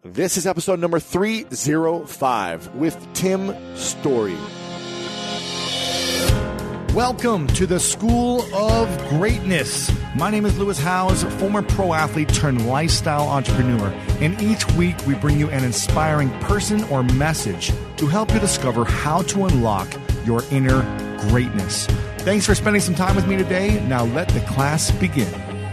This is episode number 305 with Tim Storey. Welcome to the School of Greatness. My name is Lewis Howes, former pro athlete turned lifestyle entrepreneur. And each week we bring you an inspiring person or message to help you discover how to unlock your inner greatness. Thanks for spending some time with me today. Now let the class begin.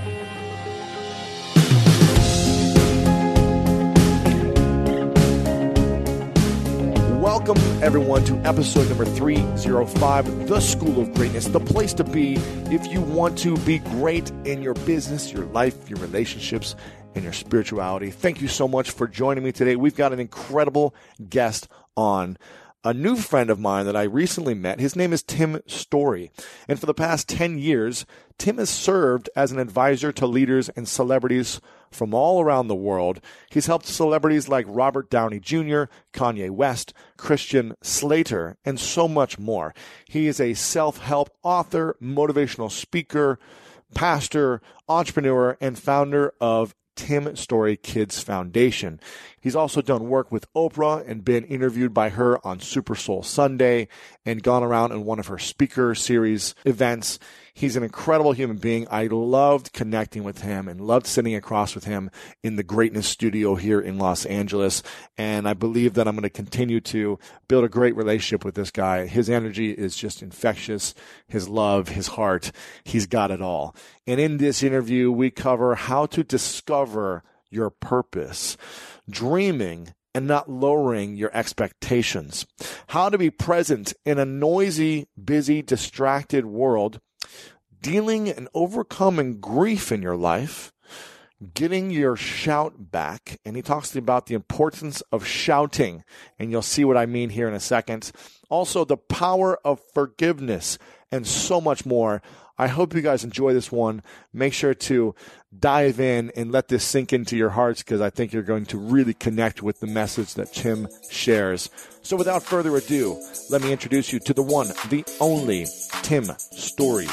Welcome, everyone, to episode number 305, The School of Greatness, the place to be if you want to be great in your business, your life, your relationships, and your spirituality. Thank you so much for joining me today. We've got an incredible guest on, a new friend of mine that I recently met. His name is Tim Storey. And for the past 10 years, Tim has served as an advisor to leaders and celebrities from all around the world. He's helped celebrities like Robert Downey Jr., Kanye West, Christian Slater, and so much more. He is a self-help author, motivational speaker, pastor, entrepreneur, and founder of Tim Storey Kids Foundation. He's also done work with Oprah and been interviewed by her on Super Soul Sunday and gone around in one of her speaker series events. He's an incredible human being. I loved connecting with him and loved sitting across with him in the Greatness Studio here in Los Angeles. And I believe that I'm going to continue to build a great relationship with this guy. His energy is just infectious. His love, his heart, he's got it all. And in this interview, we cover how to discover your purpose, dreaming and not lowering your expectations, how to be present in a noisy, busy, distracted world, dealing and overcoming grief in your life, getting your shout back. And he talks about the importance of shouting, and you'll see what I mean here in a second. Also, the power of forgiveness and so much more. I hope you guys enjoy this one. Make sure to dive in and let this sink into your hearts, because I think you're going to really connect with the message that Tim shares. So without further ado, let me introduce you to the one, the only Tim Storey.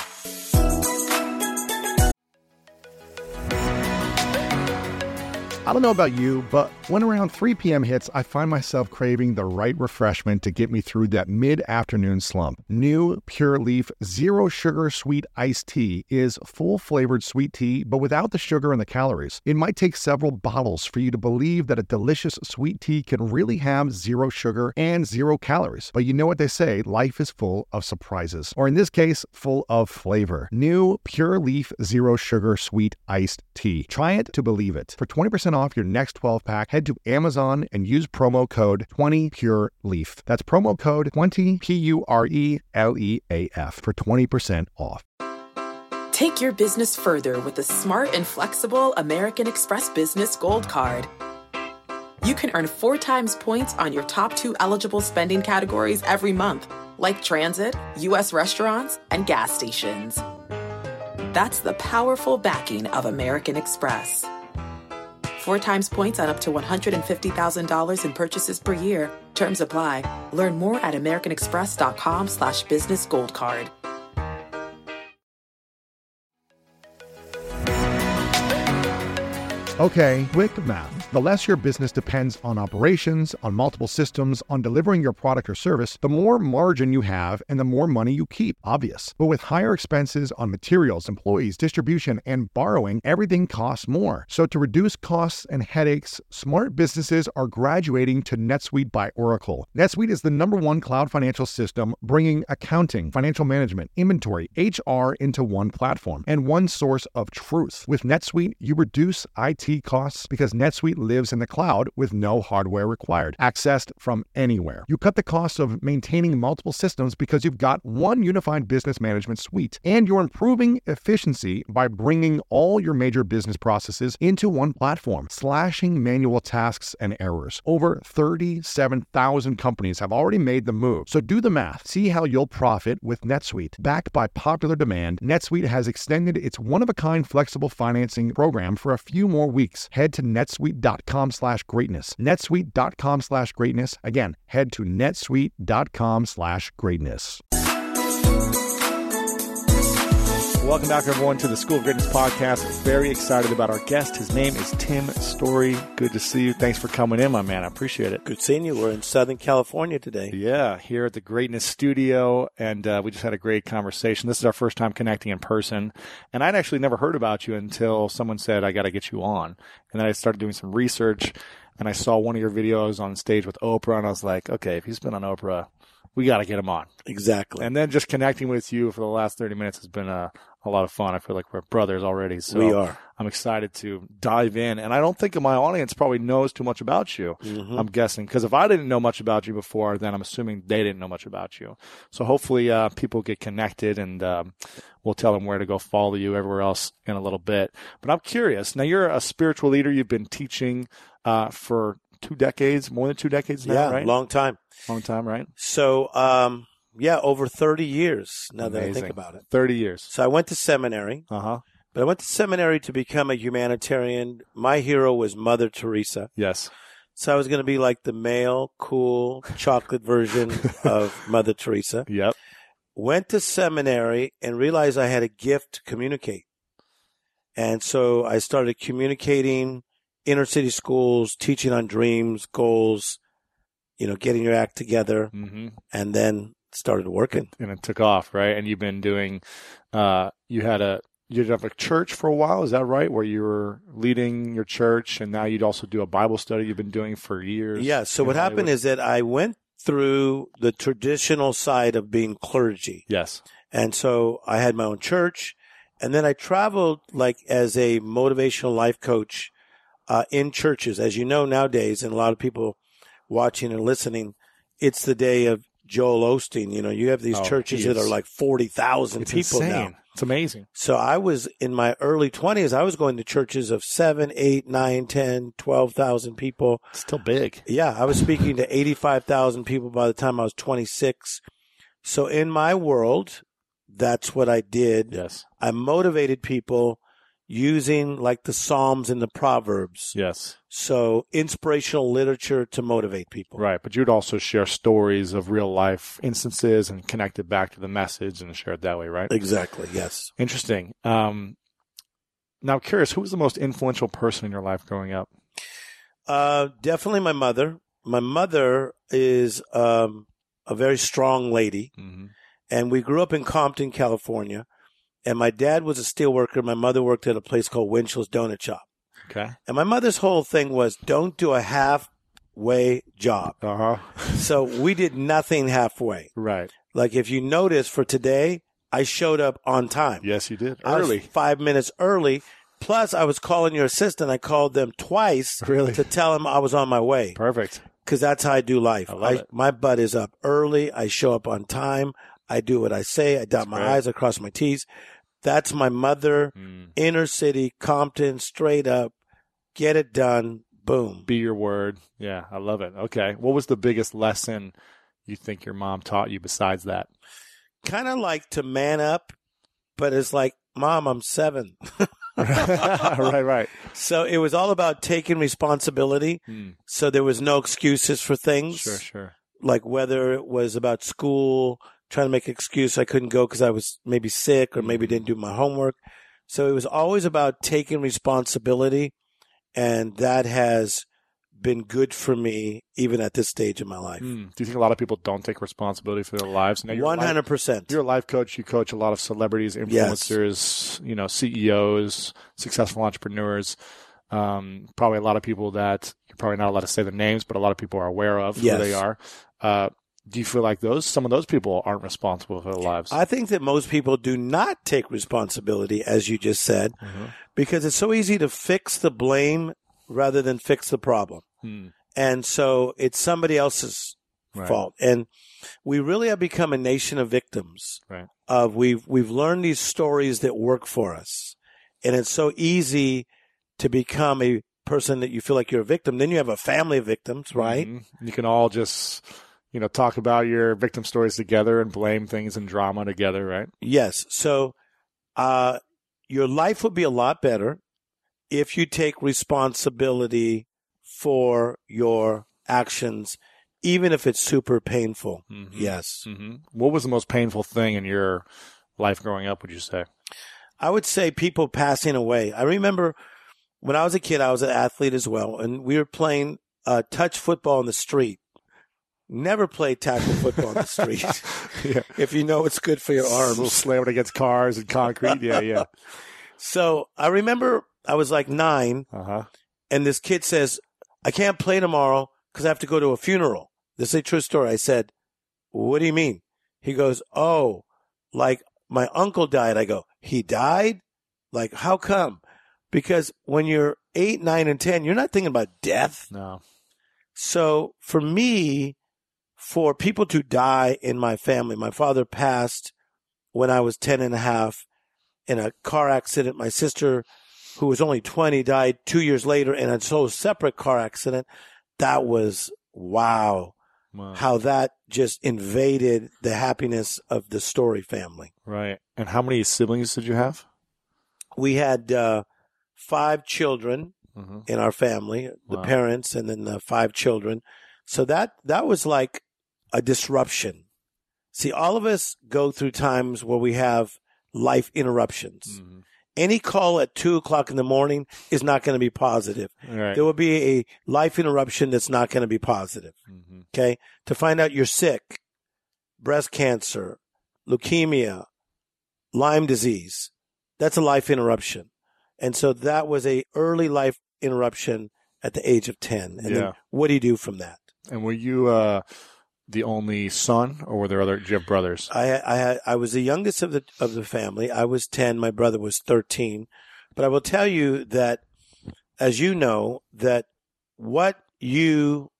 I don't know about you, but when around 3 p.m. hits, I find myself craving the right refreshment to get me through that mid-afternoon slump. New Pure Leaf Zero Sugar Sweet Iced Tea is full-flavored sweet tea, but without the sugar and the calories. It might take several bottles for you to believe that a delicious sweet tea can really have zero sugar and 0 calories. But you know what they say, life is full of surprises. Or in this case, full of flavor. New Pure Leaf Zero Sugar Sweet Iced Tea. Try it to believe it. For 20% off your next 12-pack, head to Amazon and use promo code 20PureLeaf. That's promo code 20 PURELEAF for 20% off. Take your business further with the smart and flexible American Express Business Gold Card. You can earn 4 times points on your top 2 eligible spending categories every month, like transit, U.S. restaurants, and gas stations. That's the powerful backing of American Express. 4 times points on up to $150,000 in purchases per year. Terms apply. Learn more at americanexpress.com/business gold card. Okay, quick math. The less your business depends on operations, on multiple systems, on delivering your product or service, the more margin you have and the more money you keep. Obvious. But with higher expenses on materials, employees, distribution, and borrowing, everything costs more. So to reduce costs and headaches, smart businesses are graduating to NetSuite by Oracle. NetSuite is the #1 cloud financial system, bringing accounting, financial management, inventory, HR into one platform and one source of truth. With NetSuite, you reduce IT costs because NetSuite lives in the cloud with no hardware required, accessed from anywhere. You cut the cost of maintaining multiple systems because you've got one unified business management suite, and you're improving efficiency by bringing all your major business processes into one platform, slashing manual tasks and errors. Over 37,000 companies have already made the move. So do the math. See how you'll profit with NetSuite. Backed by popular demand, NetSuite has extended its one-of-a-kind flexible financing program for a few more weeks. Head to netsuite.com/greatness. netsuite.com/greatness. Again, head to netsuite.com/greatness. Welcome back, everyone, to the School of Greatness podcast. Very excited about our guest. His name is Tim Storey. Good to see you. Thanks for coming in, my man. I appreciate it. Good seeing you. We're in Southern California today. Yeah, here at the Greatness Studio, and we just had a great conversation. This is our first time connecting in person, and I'd actually never heard about you until someone said, I got to get you on. And then I started doing some research, and I saw one of your videos on stage with Oprah, and I was like, okay, if he's been on Oprah, we got to get him on. Exactly. And then just connecting with you for the last 30 minutes has been a lot of fun. I feel like we're brothers already. So we are. I'm excited to dive in. And I don't think my audience probably knows too much about you, I'm guessing. Because if I didn't know much about you before, then I'm assuming they didn't know much about you. So hopefully people get connected, and we'll tell them where to go follow you everywhere else in a little bit. But I'm curious. Now, you're a spiritual leader. You've been teaching for 2 decades, more than 2 decades now, right? Long time. Long time, right? So, over 30 years now that I think about it. 30 years. So I went to seminary. Uh-huh. But I went to seminary to become a humanitarian. My hero was Mother Teresa. Yes. So I was going to be like the male, cool, chocolate version of Mother Teresa. Yep. Went to seminary and realized I had a gift to communicate. And so I started communicating inner city schools, teaching on dreams, goals, getting your act together, and then started working. And it took off, right? And you've been doing, you had a church for a while, is that right? Where you were leading your church, and now you'd also do a Bible study you've been doing for years. Yeah. So what happened is that I went through the traditional side of being clergy. Yes. And so I had my own church, and then I traveled as a motivational life coach in churches. As you know, nowadays, and a lot of people watching and listening, it's the day of Joel Osteen. You have these churches that are like 40,000 people insane. now. It's amazing. So I was in my early 20s, I was going to churches of 7, 8, 9, 10, 12,000 people. It's still big. Yeah, I was speaking to 85,000 people by the time I was 26. So in my world, that's what I did. Yes. I motivated people using the Psalms and the Proverbs. Yes. So inspirational literature to motivate people. Right. But you'd also share stories of real life instances and connect it back to the message and share it that way, right? Exactly. Yes. Interesting. Now I'm curious, who was the most influential person in your life growing up? Definitely my mother. My mother is a very strong lady. And we grew up in Compton, California. And my dad was a steel worker. My mother worked at a place called Winchell's Donut Shop. Okay. And my mother's whole thing was don't do a halfway job. Uh-huh. So we did nothing halfway. Right. If you notice for today, I showed up on time. Yes, you did. I was 5 minutes early. Plus, I was calling your assistant. I called them twice to tell them I was on my way. Perfect. Because that's how I do life. I love it. My butt is up early. I show up on time. I do what I say. I dot my I's, I cross my T's. That's my mother, inner city, Compton, straight up, get it done, boom. Be your word. Yeah, I love it. Okay. What was the biggest lesson you think your mom taught you besides that? Kind of to man up, but it's Mom, I'm 7. Right. So it was all about taking responsibility. So there was no excuses for things. Sure. Whether it was about school, trying to make an excuse I couldn't go because I was maybe sick or maybe didn't do my homework. So it was always about taking responsibility, and that has been good for me even at this stage of my life. Do you think a lot of people don't take responsibility for their lives? Now, 100%. You're a life coach. You coach a lot of celebrities, influencers, CEOs, successful entrepreneurs, probably a lot of people that you're probably not allowed to say their names, but a lot of people are aware of who they are. Do you feel like some of those people aren't responsible for their lives? I think that most people do not take responsibility, as you just said, because it's so easy to fix the blame rather than fix the problem. And so it's somebody else's fault. And we really have become a nation of victims. Right. We've learned these stories that work for us. And it's so easy to become a person that you feel like you're a victim. Then you have a family of victims, right? You can all just talk about your victim stories together and blame things and drama together, right? Yes. So your life would be a lot better if you take responsibility for your actions, even if it's super painful. Yes. What was the most painful thing in your life growing up, would you say? I would say people passing away. I remember when I was a kid, I was an athlete as well, and we were playing touch football in the street. Never played tackle football in the street. Yeah. If you know it's good for your arms. Slamming against cars and concrete. Yeah. So I remember I was like 9, and this kid says, I can't play tomorrow because I have to go to a funeral. This is a true story. I said, what do you mean? He goes, oh, like my uncle died. I go, he died? Like, how come? Because when you're 8, 9, and 10, you're not thinking about death. No. So for me, for people to die in my family, my father passed when I was 10 and a half in a car accident. My sister, who was only 20, died 2 years later in a separate car accident. That was, wow, how that just invaded the happiness of the Story family. Right. And how many siblings did you have? We had 5 children in our family, the parents, and then 5 children. So that was like a disruption. See, all of us go through times where we have life interruptions. Any call at 2:00 in the morning is not going to be positive. Right. There will be a life interruption that's not going to be positive. Okay. To find out you're sick, breast cancer, leukemia, Lyme disease, that's a life interruption. And so that was a early life interruption at the age of 10. And then what do you do from that? And were you the only son, or were there other? Did you have brothers? I was the youngest of the family. I was 10. My brother was 13. But I will tell you that, as you know, that what you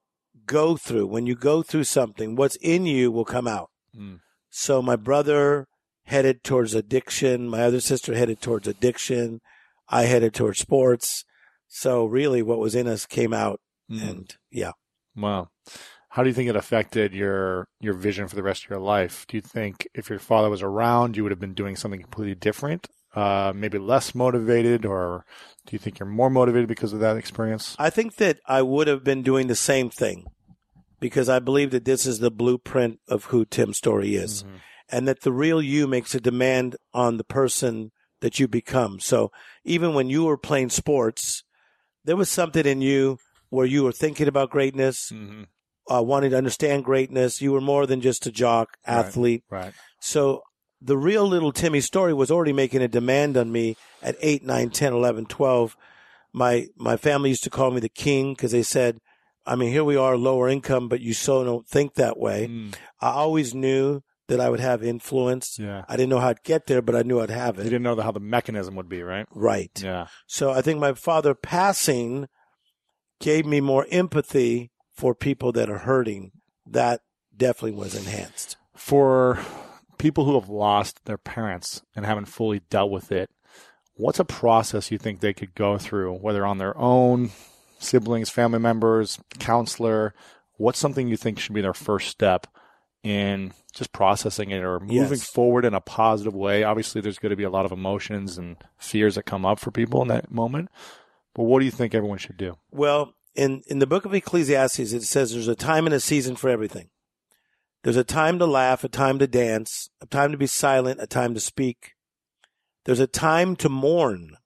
go through, when you go through something, what's in you will come out. So my brother headed towards addiction. My other sister headed towards addiction. I headed towards sports. So really what was in us came out. And yeah. Wow. How do you think it affected your vision for the rest of your life? Do you think if your father was around, you would have been doing something completely different, maybe less motivated, or do you think you're more motivated because of that experience? I think that I would have been doing the same thing because I believe that this is the blueprint of who Tim Story is, and that the real you makes a demand on the person that you become. So even when you were playing sports, there was something in you where you were thinking about greatness, wanting to understand greatness. You were more than just a jock, athlete. Right. So the real little Timmy Story was already making a demand on me at 8, 9, 10, 11, 12. My family used to call me the king because they said, I mean, here we are, lower income, but you so don't think that way. I always knew that I would have influence. Yeah. I didn't know how I'd get there, but I knew I'd have it. You didn't know how the mechanism would be, right? Right. Yeah. So I think my father passing gave me more empathy for people that are hurting. That definitely was enhanced. For people who have lost their parents and haven't fully dealt with it, what's a process you think they could go through, whether on their own, siblings, family members, counselor? What's something you think should be their first step in just processing it or moving forward in a positive way? Obviously, there's going to be a lot of emotions and fears that come up for people in that moment. But what do you think everyone should do? Well, in the book of Ecclesiastes, it says there's a time and a season for everything. There's a time to laugh, a time to dance, a time to be silent, a time to speak. There's a time to mourn.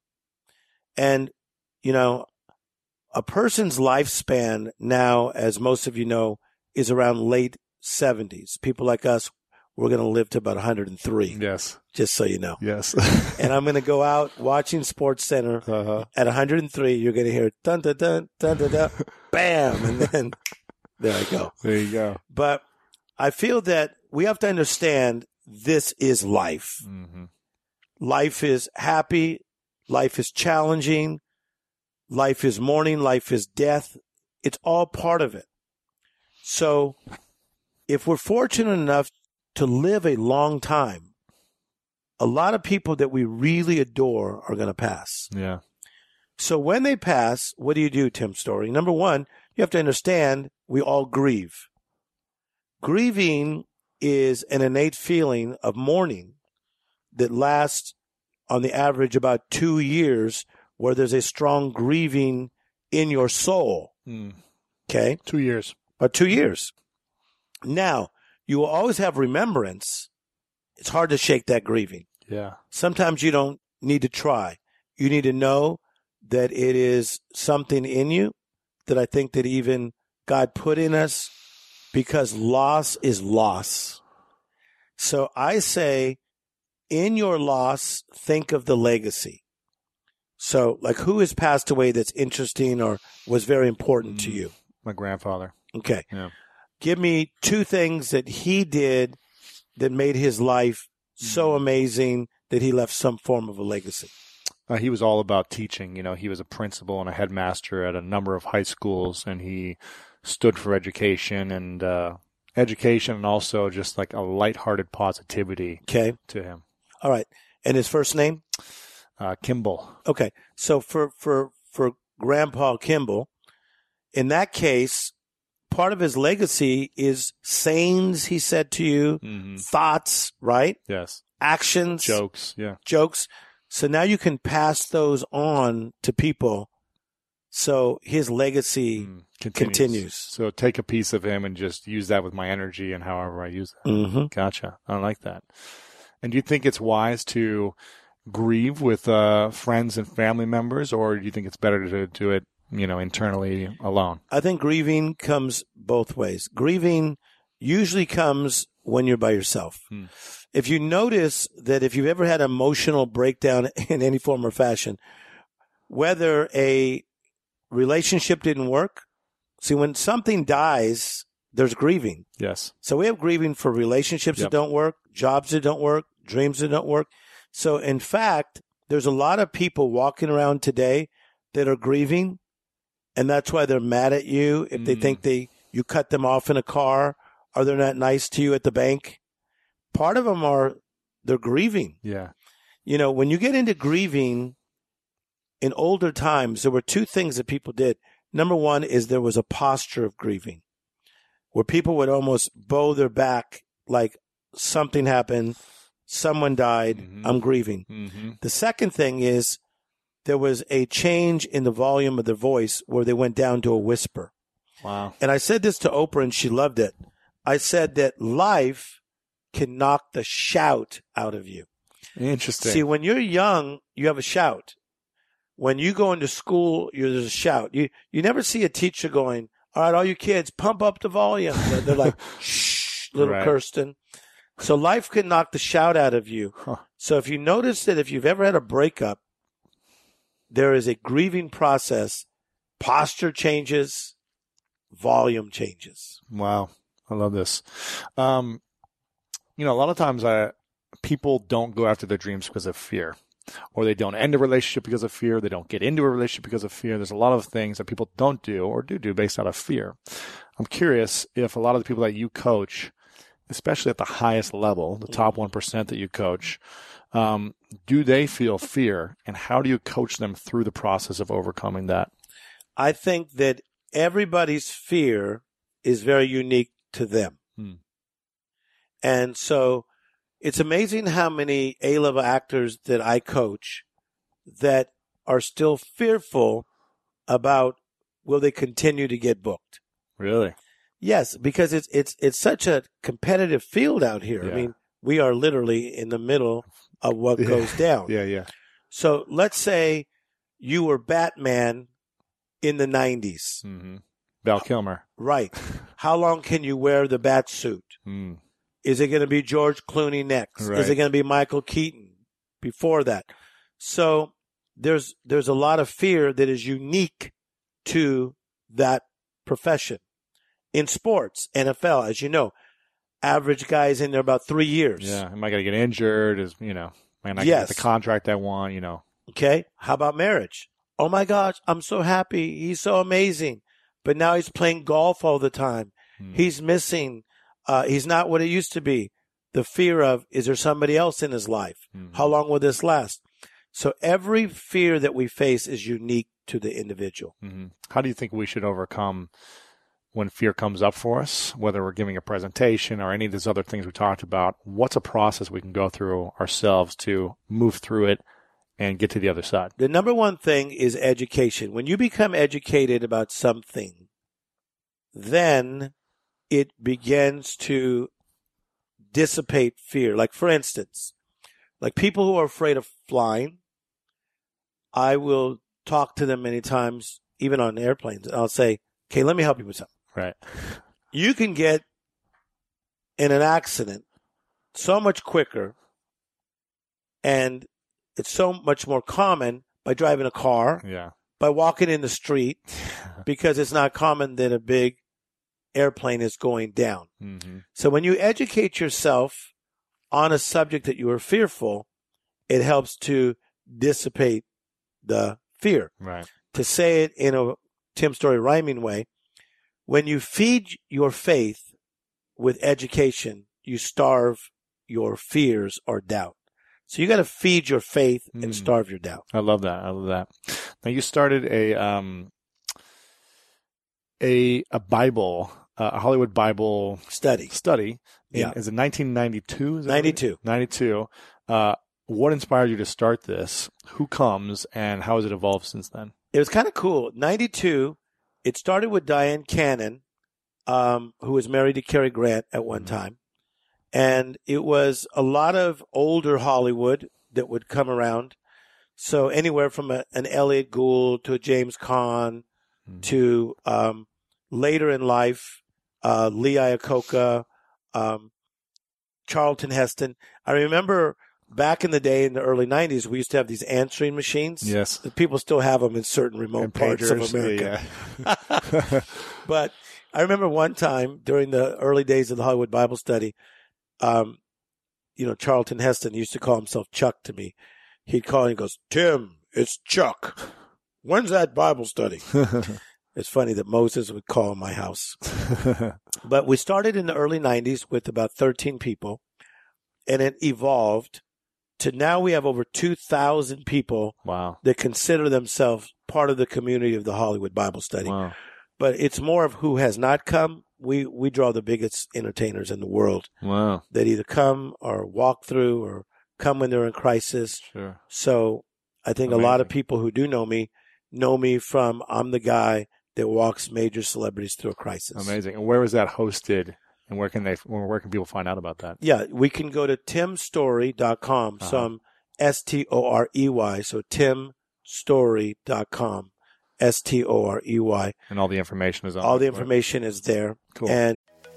And, you know, a person's lifespan now, as most of you know, is around late 70s. People like us, we're going to live to about 103. Yes. Just so you know. Yes. And I'm going to go out watching Sports Center at 103. You're going to hear dun dun dun dun dun dun, bam, and then there I go. There you go. But I feel that we have to understand this is life. Life is happy. Life is challenging. Life is mourning. Life is death. It's all part of it. So if we're fortunate enough to live a long time, a lot of people that we really adore are going to pass. Yeah. So when they pass, what do you do, Tim Story? Number one, you have to understand we all grieve. Grieving is an innate feeling of mourning that lasts on the average about 2 years, where there's a strong grieving in your soul. Okay? 2 years. About 2 years. Now, you will always have remembrance. it's hard to shake that grieving. Yeah. Sometimes you don't need to try. You need to know that it is something in you that I think that even God put in us, because loss is loss. So I say, in your loss, think of the legacy. So, like, who has passed away that's interesting or was very important to you? My grandfather. Okay. Yeah. Give me 2 things that he did that made his life so amazing that he left some form of a legacy. He was all about teaching. You know, he was a principal and a headmaster at a number of high schools, and he stood for education and also just like a lighthearted positivity Okay. to him. All right. And his first name? Kimball. Okay. So for Grandpa Kimball, in that case, part of his legacy is sayings he said to you, thoughts, right? Yes. Actions. Jokes. Yeah. Jokes. So now you can pass those on to people. So his legacy continues. So take a piece of him and just use that with my energy and however I use that. Mm-hmm. Gotcha. I like that. And do you think it's wise to grieve with friends and family members, or do you think it's better to do it, internally alone? I think grieving comes both ways. Grieving usually comes when you're by yourself. If you notice that if you've ever had an emotional breakdown in any form or fashion, whether a relationship didn't work, see, when something dies, there's grieving. Yes. So we have grieving for relationships that don't work, jobs that don't work, dreams that don't work. So in fact, there's a lot of people walking around today that are grieving, and that's why they're mad at you if they think you cut them off in a car, or they're not nice to you at the bank. Part of them they're grieving. Yeah. When you get into grieving, in older times, there were 2 things that people did. Number one is there was a posture of grieving where people would almost bow their back like something happened, someone died, I'm grieving. The second thing is there was a change in the volume of their voice where they went down to a whisper. Wow. And I said this to Oprah and she loved it. I said that life can knock the shout out of you. Interesting. See, when you're young, you have a shout. When you go into school, there's a shout. You never see a teacher going, all right, all you kids, pump up the volume. They're like, shh, little Right. Kirsten. So life can knock the shout out of you. So if you notice that if you've ever had a breakup, there is a grieving process. Posture changes, volume changes. Wow. I love this. A lot of times people don't go after their dreams because of fear, or they don't end a relationship because of fear. They don't get into a relationship because of fear. There's a lot of things that people don't do or do based out of fear. I'm curious if a lot of the people that you coach, especially at the highest level, the top 1% that you coach, do they feel fear, and how do you coach them through the process of overcoming that? I think that everybody's fear is very unique to them. And so it's amazing how many A-level actors that I coach that are still fearful about will they continue to get booked. Really? Yes, because it's such a competitive field out here. Yeah. I mean, we are literally in the middle of what goes down. Yeah. So let's say you were Batman in the 90s. Val Kilmer. Right. How long can you wear the bat suit? Is it going to be George Clooney next? Right. Is it going to be Michael Keaton before that? So there's a lot of fear that is unique to that profession. In sports, NFL, as you know, average guys in there about 3 years. Yeah. Am I going to get injured? Might not get the contract I want, Okay. How about marriage? Oh my gosh, I'm so happy. He's so amazing. But now he's playing golf all the time. He's missing. He's not what it used to be. The fear of, is there somebody else in his life? How long will this last? So every fear that we face is unique to the individual. How do you think we should overcome when fear comes up for us, whether we're giving a presentation or any of these other things we talked about? What's a process we can go through ourselves to move through it and get to the other side? The number one thing is education. When you become educated about something, then it begins to dissipate fear. Like, for instance, like people who are afraid of flying, I will talk to them many times, even on airplanes. I'll say, okay, let me help you with something. Right. You can get in an accident so much quicker, and it's so much more common by driving a car, by walking in the street, because it's not common that a big airplane is going down. Mm-hmm. So when you educate yourself on a subject that you are fearful, it helps to dissipate the fear. Right. To say it in a Tim Story rhyming way, when you feed your faith with education, you starve your fears or doubt. So you got to feed your faith and starve your doubt. I love that. Now, you started a Bible, a Hollywood Bible study. Is it 1992? 92. 92. What inspired you to start this? Who comes, and how has it evolved since then? It was kind of cool. 92, it started with Diane Cannon, who was married to Cary Grant at one time. And it was a lot of older Hollywood that would come around. So anywhere from an Elliot Gould to a James Caan to later in life, Lee Iacocca, Charlton Heston. I remember back in the day in the early 90s, we used to have these answering machines. Yes. People still have them in certain remote parts of America. Yeah. But I remember one time during the early days of the Hollywood Bible study, Charlton Heston used to call himself Chuck to me. He'd call and he goes, "Tim, it's Chuck. When's that Bible study?" It's funny that Moses would call my house. But we started in the early 90s with about 13 people, and it evolved to now we have over 2,000 people that consider themselves part of the community of the Hollywood Bible study. Wow. But it's more of who has not come. We draw the biggest entertainers in the world. Wow. That either come or walk through or come when they're in crisis. Sure. So I think a lot of people who do know me from I'm the guy that walks major celebrities through a crisis. Amazing. And where was that hosted? And where can people find out about that? Yeah, we can go to timstory.com. So I'm STOREY. So timstory.com. STOREY. And all the information is on. All the information is there. Cool. And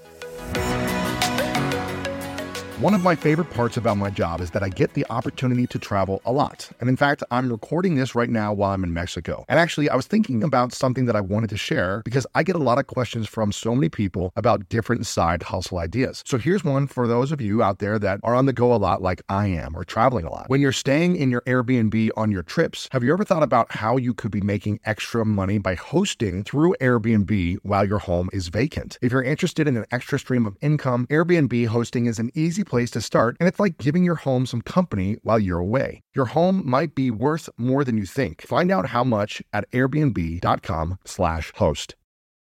One of my favorite parts about my job is that I get the opportunity to travel a lot. And in fact, I'm recording this right now while I'm in Mexico. And actually, I was thinking about something that I wanted to share because I get a lot of questions from so many people about different side hustle ideas. So here's one for those of you out there that are on the go a lot like I am or traveling a lot. When you're staying in your Airbnb on your trips, have you ever thought about how you could be making extra money by hosting through Airbnb while your home is vacant? If you're interested in an extra stream of income, Airbnb hosting is an easy place to start, and it's like giving your home some company while you're away. Your home might be worth more than you think. Find out how much at airbnb.com/host.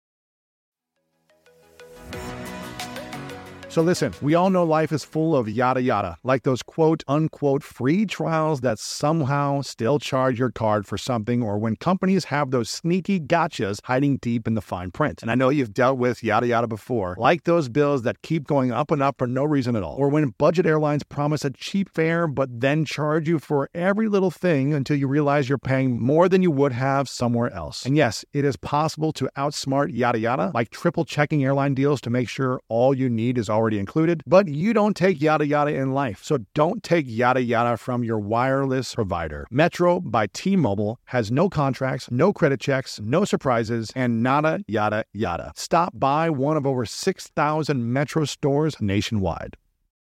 So listen, we all know life is full of yada yada, like those quote unquote free trials that somehow still charge your card for something, or when companies have those sneaky gotchas hiding deep in the fine print. And I know you've dealt with yada yada before, like those bills that keep going up and up for no reason at all, or when budget airlines promise a cheap fare but then charge you for every little thing until you realize you're paying more than you would have somewhere else. And yes, it is possible to outsmart yada yada, like triple checking airline deals to make sure all you need is already included, but you don't take yada yada in life. So don't take yada yada from your wireless provider. Metro by T-Mobile has no contracts, no credit checks, no surprises, and nada yada yada. Stop by one of over 6,000 Metro stores nationwide.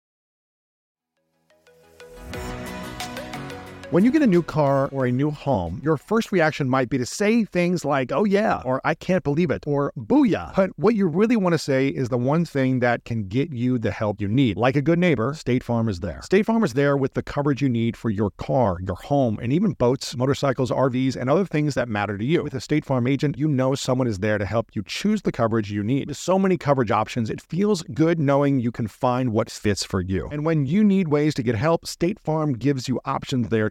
When you get a new car or a new home, your first reaction might be to say things like, "Oh yeah," or "I can't believe it," or "Booyah." But what you really want to say is the one thing that can get you the help you need. Like a good neighbor, State Farm is there. State Farm is there with the coverage you need for your car, your home, and even boats, motorcycles, RVs, and other things that matter to you. With a State Farm agent, you know someone is there to help you choose the coverage you need. With so many coverage options, it feels good knowing you can find what fits for you. And when you need ways to get help, State Farm gives you options there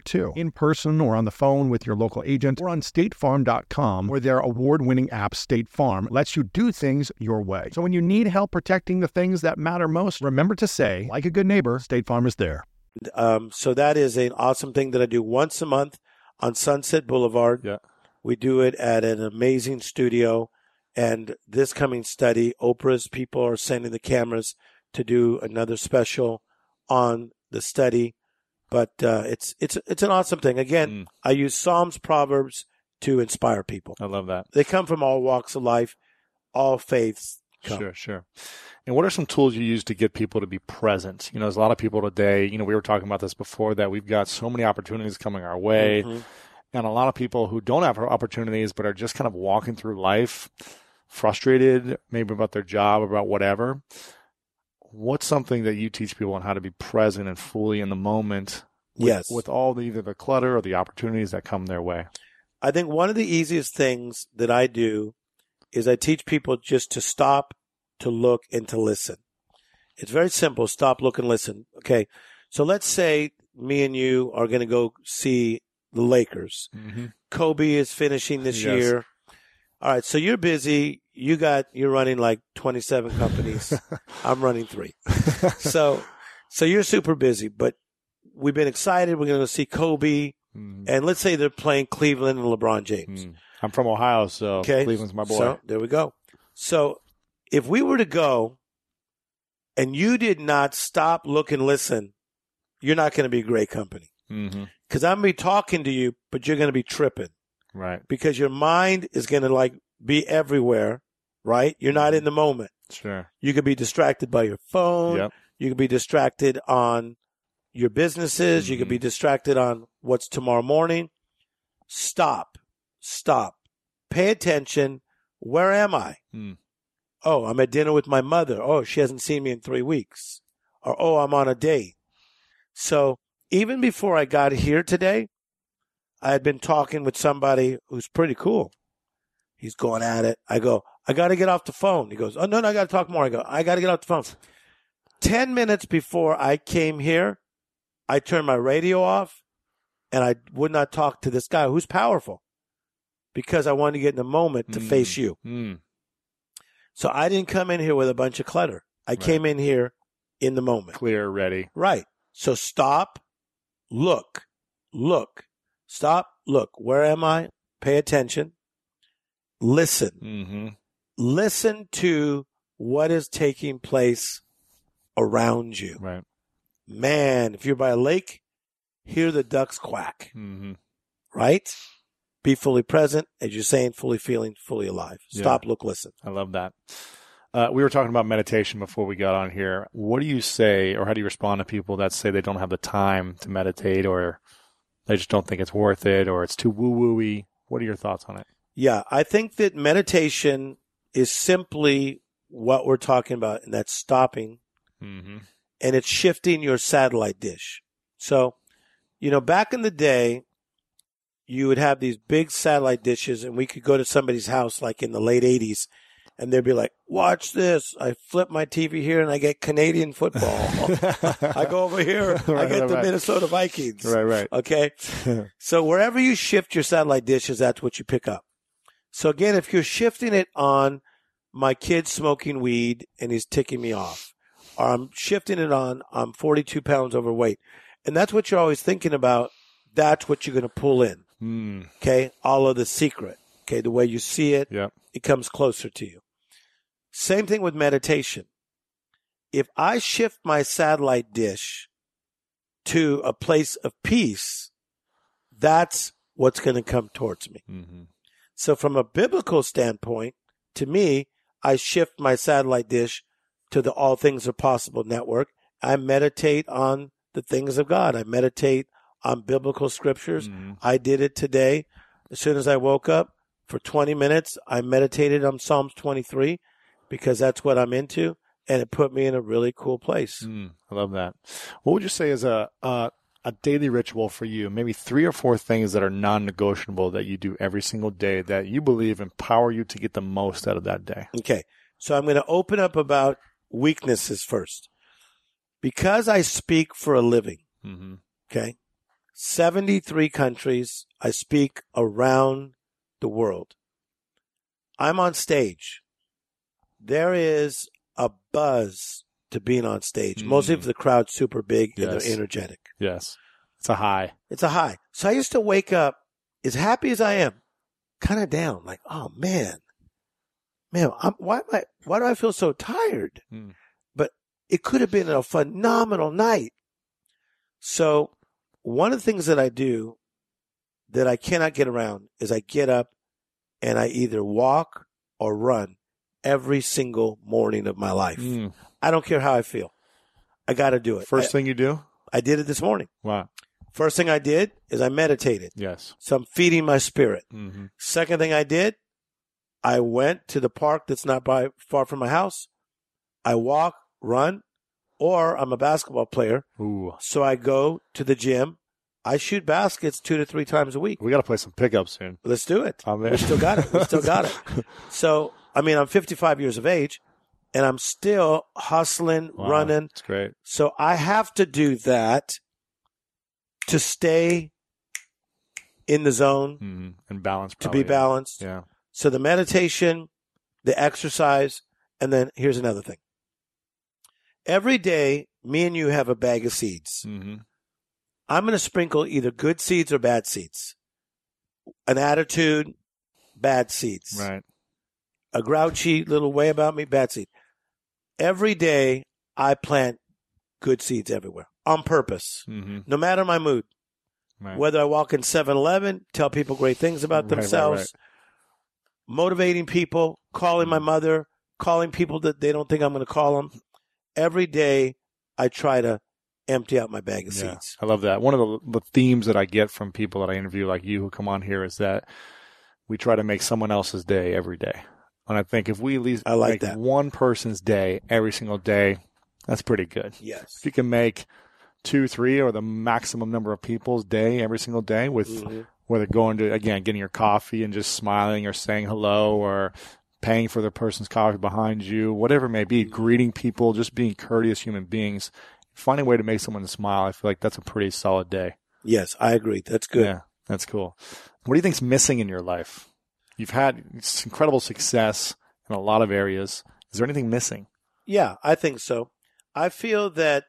too, in person or on the phone with your local agent or on statefarm.com, where their award-winning app State Farm lets you do things your way. So when you need help protecting the things that matter most, remember to say, like a good neighbor, State Farm is there. So that is an awesome thing that I do once a month on Sunset Boulevard. Yeah. We do it at an amazing studio. And this coming study, Oprah's people are sending the cameras to do another special on the study. But it's an awesome thing. Again, I use Psalms, Proverbs to inspire people. I love that. They come from all walks of life, all faiths. Come. Sure. And what are some tools you use to get people to be present? You know, there's a lot of people today, we were talking about this before, that we've got so many opportunities coming our way. Mm-hmm. And a lot of people who don't have opportunities but are just kind of walking through life frustrated, maybe about their job, about whatever. What's something that you teach people on how to be present and fully in the moment with all either the clutter or the opportunities that come their way? I think one of the easiest things that I do is I teach people just to stop, to look, and to listen. It's very simple. Stop, look, and listen. Okay. So let's say me and you are going to go see the Lakers. Mm-hmm. Kobe is finishing this year. All right. So you're busy. You're running like 27 companies. I'm running 3. So you're super busy, but we've been excited. We're going to go see Kobe. Mm-hmm. And let's say they're playing Cleveland and LeBron James. Mm. I'm from Ohio, so Cleveland's my boy. So there we go. So if we were to go and you did not stop, look, and listen, you're not going to be great company. Because I'm going to be talking to you, but you're going to be tripping. Right. Because your mind is going to be everywhere, right? You're not in the moment. Sure. You could be distracted by your phone. Yep. You could be distracted on your businesses. Mm-hmm. You could be distracted on what's tomorrow morning. Stop. Pay attention. Where am I? Oh, I'm at dinner with my mother. Oh, she hasn't seen me in 3 weeks. Or, oh, I'm on a date. So even before I got here today, I had been talking with somebody who's pretty cool. He's going at it. I go, I got to get off the phone. He goes, oh, no, I got to talk more. I go, I got to get off the phone. 10 minutes before I came here, I turned my radio off, and I would not talk to this guy who's powerful because I wanted to get in the moment to face you. So I didn't come in here with a bunch of clutter. I came in here in the moment. Clear, ready. Right. So stop, look. Stop, look. Where am I? Pay attention. Listen. Mm-hmm. Listen to what is taking place around you. Right. Man, if you're by a lake, hear the ducks quack. Mm-hmm. Right? Be fully present, as you're saying, fully feeling, fully alive. Stop, look, listen. I love that. We were talking about meditation before we got on here. What do you say, or how do you respond to people that say they don't have the time to meditate, or they just don't think it's worth it, or it's too woo-woo-y? What are your thoughts on it? Yeah, I think that meditation is simply what we're talking about, and that's stopping, and it's shifting your satellite dish. So, back in the day, you would have these big satellite dishes, and we could go to somebody's house like in the late 80s, and they'd be like, watch this. I flip my TV here, and I get Canadian football. I go over here, I get the Minnesota Vikings. Right. Okay? So wherever you shift your satellite dishes, that's what you pick up. So again, if you're shifting it on my kid smoking weed and he's ticking me off, or I'm shifting it on I'm 42 pounds overweight, and that's what you're always thinking about, that's what you're going to pull in. Okay? All of the secret. Okay? The way you see it, it comes closer to you. Same thing with meditation. If I shift my satellite dish to a place of peace, that's what's going to come towards me. So from a biblical standpoint, to me, I shift my satellite dish to the All Things Are Possible network. I meditate on the things of God. I meditate on biblical scriptures. I did it today. As soon as I woke up, for 20 minutes, I meditated on Psalms 23 because that's what I'm into, and it put me in a really cool place. I love that. What would you say is a daily ritual for you? Maybe 3 or 4 things that are non-negotiable that you do every single day that you believe empower you to get the most out of that day. Okay. So I'm going to open up about weaknesses first. Because I speak for a living, okay? 73 countries. I speak around the world. I'm on stage. There is a buzz to being on stage, mostly if the crowd's super big and they're energetic. Yes. It's a high. It's a high. So I used to wake up as happy as I am, kind of down, like, oh man, why do I feel so tired? But it could have been a phenomenal night. So one of the things that I do that I cannot get around is I get up and I either walk or run every single morning of my life. I don't care how I feel. I got to do it. First thing you do? I did it this morning. Wow. First thing I did is I meditated. Yes. So I'm feeding my spirit. Second thing I did, I went to the park that's not far from my house. I walk, run, or I'm a basketball player. Ooh. So I go to the gym. I shoot baskets 2 to 3 times a week. We got to play some pickups soon. Let's do it. I'm in. We still got it. So, I mean, I'm 55 years of age, and I'm still hustling, running. That's great. So I have to do that to stay in the zone. And balance. To be balanced. Yeah. So the meditation, the exercise, and then here's another thing. Every day, me and you have a bag of seeds. I'm going to sprinkle either good seeds or bad seeds. An attitude, bad seeds. Right. A grouchy little way about me, bad seed. Every day, I plant good seeds everywhere on purpose, no matter my mood. Right. Whether I walk in 7-Eleven, tell people great things about themselves, motivating people, calling my mother, calling people that they don't think I'm going to call them. Every day, I try to empty out my bag of seeds. I love that. One of the themes that I get from people that I interview like you who come on here is that we try to make someone else's day every day. And I think if we at least make one person's day every single day, that's pretty good. Yes. If you can make 2, 3, or the maximum number of people's day every single day with whether going to, again, getting your coffee and just smiling or saying hello or paying for the person's coffee behind you, whatever it may be, greeting people, just being courteous human beings, finding a way to make someone smile. I feel like that's a pretty solid day. Yes, I agree. That's good. Yeah, that's cool. What do you think's missing in your life? You've had incredible success in a lot of areas. Is there anything missing? Yeah, I think so. I feel that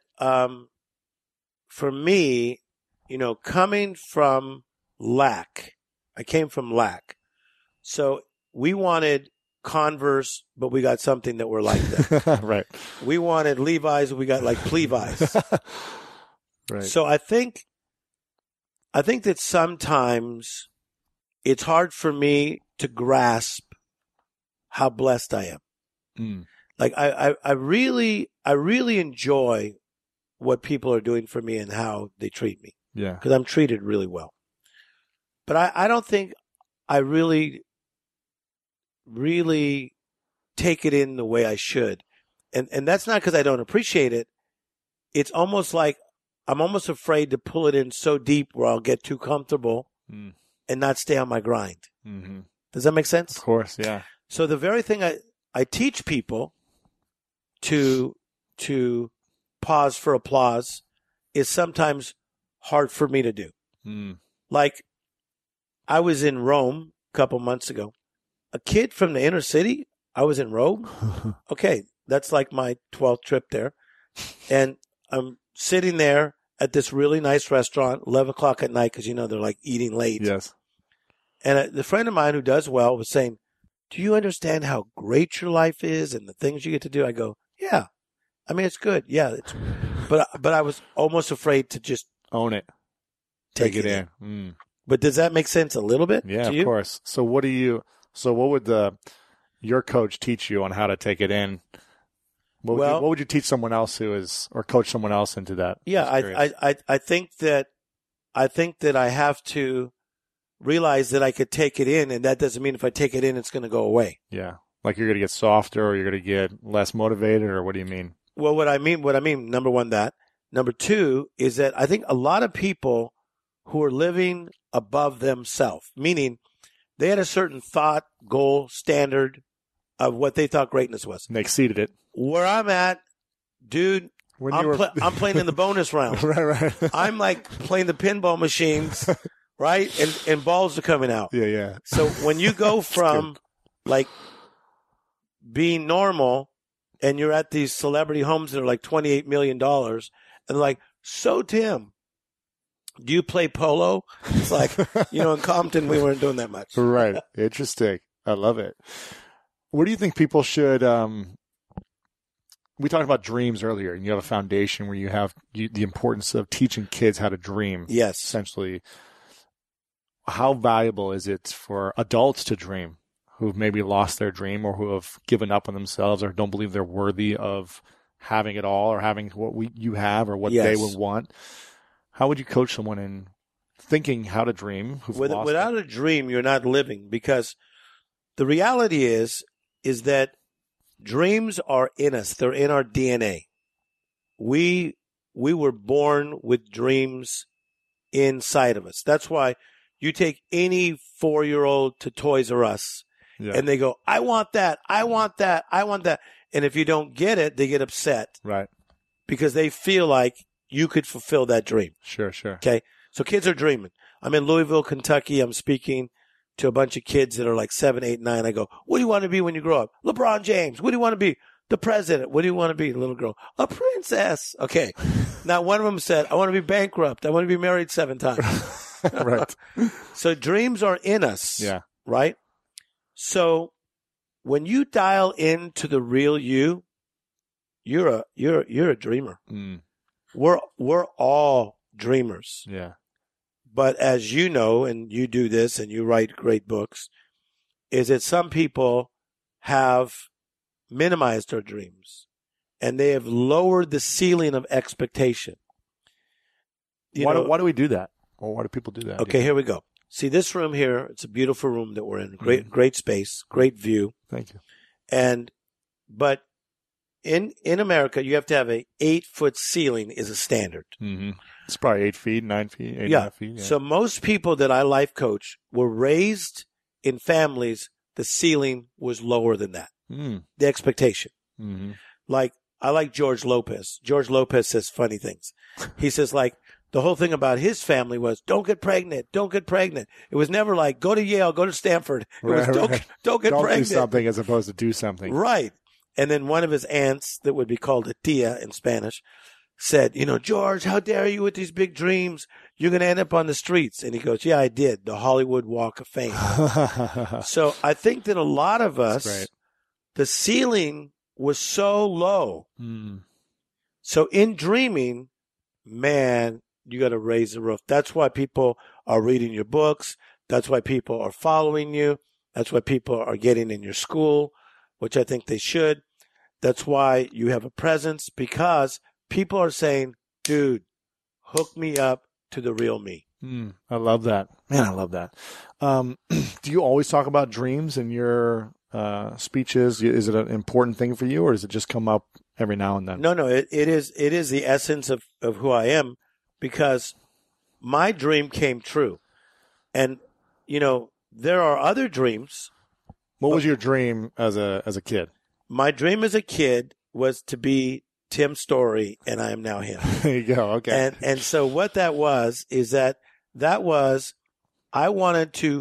for me, coming from lack, I came from lack. So we wanted Converse, but we got something that were like that. Right. We wanted Levi's, we got like Levi's. Right. So I think that sometimes it's hard for me to grasp how blessed I am. Like I really enjoy what people are doing for me and how they treat me. Yeah. Because I'm treated really well. But I don't think I really take it in the way I should. And that's not because I don't appreciate it. It's almost like I'm almost afraid to pull it in so deep where I'll get too comfortable and not stay on my grind. Does that make sense? Of course, yeah. So the very thing I teach people to pause for applause is sometimes hard for me to do. Like I was in Rome a couple months ago. A kid from the inner city, I was in Rome. Okay, that's like my 12th trip there. And I'm sitting there at this really nice restaurant, 11 o'clock at night, because, they're like eating late. Yes. And the friend of mine who does well was saying, do you understand how great your life is and the things you get to do? I go, yeah. I mean, it's good. Yeah. But I was almost afraid to just own it. Take it in. But does that make sense a little bit? Yeah, to you? Of course. So what would your coach teach you on how to take it in? What would you teach someone else or coach someone else into that? Yeah, I think that I have to realize that I could take it in, and that doesn't mean if I take it in, it's going to go away. Yeah, like you're going to get softer, or you're going to get less motivated, or what do you mean? Well, what I mean, number one, that. Number two is that I think a lot of people who are living above themselves, meaning they had a certain thought, goal, standard of what they thought greatness was. And they exceeded it. Where I'm at, dude, when you were... I'm playing in the bonus round. Right. I'm like playing the pinball machines, right? And balls are coming out. Yeah. So when you go from like being normal and you're at these celebrity homes that are like $28 million and like, so Tim, do you play polo? It's like, in Compton, we weren't doing that much. Right. Interesting. I love it. What do you think people should, we talked about dreams earlier, and you have a foundation where you have the importance of teaching kids how to dream. Yes. Essentially. How valuable is it for adults to dream who've maybe lost their dream or who have given up on themselves or don't believe they're worthy of having it all or having what you have or what they would want? How would you coach someone in thinking how to dream without a dream? You're not living, because the reality is that dreams are in us. They're in our DNA. We were born with dreams inside of us. That's why you take any 4-year-old to Toys R Us and they go, I want that. I want that. I want that. And if you don't get it, they get upset. Right. Because they feel like you could fulfill that dream. Sure. Okay. So kids are dreaming. I'm in Louisville, Kentucky. I'm speaking to a bunch of kids that are like 7, 8, 9. I go, what do you want to be when you grow up? LeBron James. What do you want to be? The president. What do you want to be? Little girl. A princess. Okay. Now one of them said, I want to be bankrupt. I want to be married 7 times. Right. So dreams are in us. Yeah. Right. So when you dial into the real you, you're a dreamer. Mm. We're all dreamers. Yeah. But as you know, and you do this and you write great books, is that some people have minimized their dreams and they have lowered the ceiling of expectation. Why do we do that? Or why do people do that? Okay, here we go. See this room here, it's a beautiful room that we're in. Great space, great view. Thank you. But in America, you have to have a 8-foot ceiling is a standard. Mm-hmm. It's probably 8 feet, 9 feet, 8.5 feet. Yeah. So most people that I life coach were raised in families, the ceiling was lower than that. Mm. The expectation. Mm-hmm. Like, I like George Lopez. George Lopez says funny things. He says, like, the whole thing about his family was, don't get pregnant. It was never like, go to Yale, go to Stanford. It was, don't get pregnant. Don't do something as opposed to do something. Right. And then one of his aunts, that would be called a tia in Spanish, said, George, how dare you with these big dreams? You're going to end up on the streets. And he goes, yeah, I did. The Hollywood Walk of Fame. So I think that a lot of us, the ceiling was so low. Mm. So in dreaming, man, you got to raise the roof. That's why people are reading your books. That's why people are following you. That's why people are getting in your school, which I think they should. That's why you have a presence, because people are saying, dude, hook me up to the real me. I love that. Man, I love that. Do you always talk about dreams in your speeches? Is it an important thing for you, or does it just come up every now and then? No, it is the essence of who I am, because my dream came true. And, there are other dreams. What was your dream as a kid? My dream as a kid was to be Tim Story, and I am now him. There you go. Okay. And so what that was is that was, I wanted to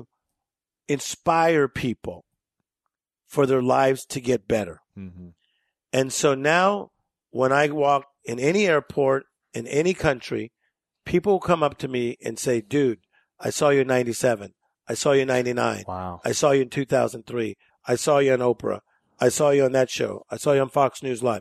inspire people for their lives to get better. Mm-hmm. And so now when I walk in any airport in any country, people will come up to me and say, dude, I saw you in 97. I saw you in 99. Wow. I saw you in 2003. I saw you on Oprah. I saw you on that show. I saw you on Fox News Live.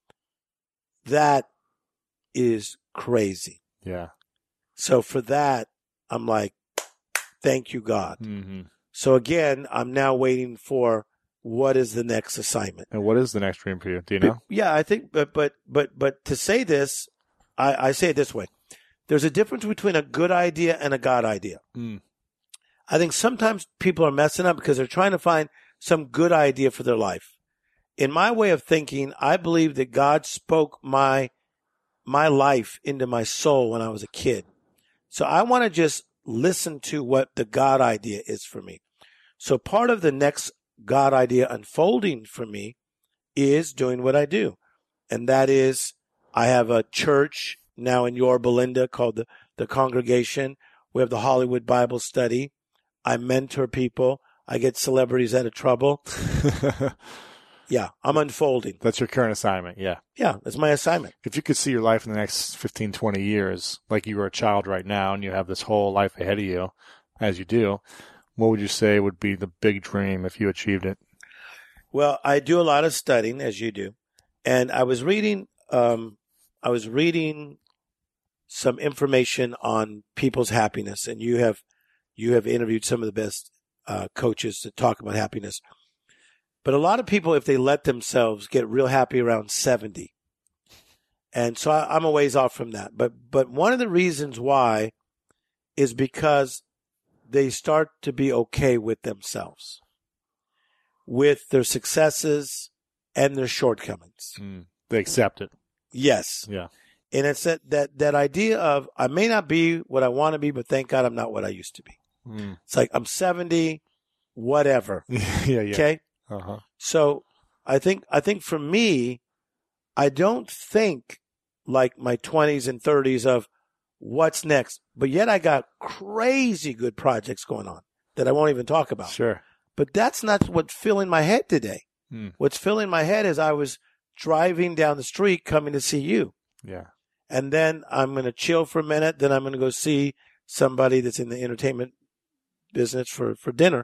That is crazy. Yeah. So for that, I'm like, thank you, God. Mm-hmm. So again, I'm now waiting for what is the next assignment. And what is the next dream for you? Do you know? Yeah, I think, but to say this, I say it this way. There's a difference between a good idea and a God idea. Mm. I think sometimes people are messing up because they're trying to find some good idea for their life. In my way of thinking, I believe that God spoke my life into my soul when I was a kid. So I want to just listen to what the God idea is for me. So part of the next God idea unfolding for me is doing what I do. And that is I have a church now in Yorba Linda called the Congregation. We have the Hollywood Bible Study. I mentor people. I get celebrities out of trouble. Yeah, I'm unfolding. That's your current assignment, yeah. Yeah, that's my assignment. If you could see your life in the next 15, 20 years, like you were a child right now and you have this whole life ahead of you, as you do, what would you say would be the big dream if you achieved it? Well, I do a lot of studying, as you do. And I was reading some information on people's happiness, and you have interviewed some of the best coaches to talk about happiness. But a lot of people, if they let themselves, get real happy around 70. And so I'm a ways off from that. But one of the reasons why is because they start to be okay with themselves, with their successes and their shortcomings. They accept it. Yes. Yeah. And it's that idea of, I may not be what I want to be, but thank God I'm not what I used to be. It's like, I'm 70, whatever. Yeah. Okay? Uh-huh. So I think for me, I don't think like my 20s and 30s of what's next, but yet I got crazy good projects going on that I won't even talk about. Sure. But that's not what's filling my head today. What's filling my head is I was driving down the street coming to see you. Yeah. And then I'm going to chill for a minute. Then I'm going to go see somebody that's in the entertainment business for dinner.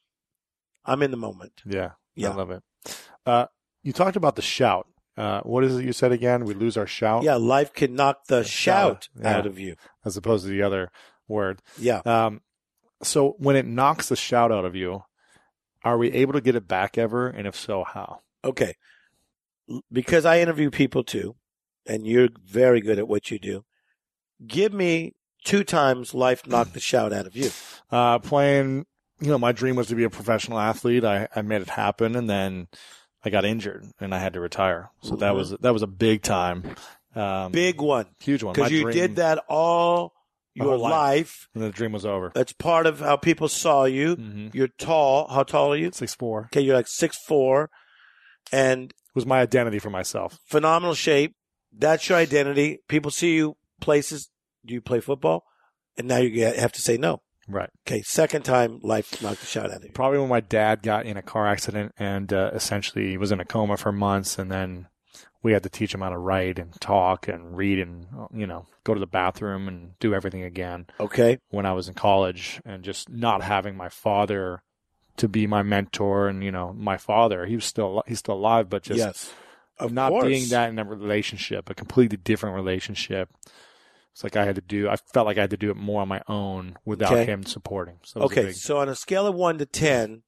I'm in the moment. Yeah. Yeah. I love it. You talked about the shout. What is it you said again? We lose our shout? Yeah, life can knock the shout out of you. As opposed to the other word. Yeah. So when it knocks the shout out of you, are we able to get it back ever? And if so, how? Okay. Because I interview people too, and you're very good at what you do. Give me 2 times life knocked the shout out of you. Playing, my dream was to be a professional athlete. I made it happen, and then I got injured and I had to retire. So that was a big time. Big one. Huge one. Because you did that all your life. And the dream was over. That's part of how people saw you. You're tall. How tall are you? 6'4". Okay, you're like 6'4". And it was my identity for myself. Phenomenal shape. That's your identity. People see you places. Do you play football? And now you have to say no. Right. Okay, second time life knocked the shot out of you. Probably when my dad got in a car accident and essentially he was in a coma for months, and then we had to teach him how to write and talk and read and, go to the bathroom and do everything again. Okay. When I was in college, and just not having my father to be my mentor and, my father, he's still alive, but just yes, of not course. being that in a relationship, a completely different relationship. It's like I felt like I had to do it more on my own without him supporting. So so on a scale of 1 to 10,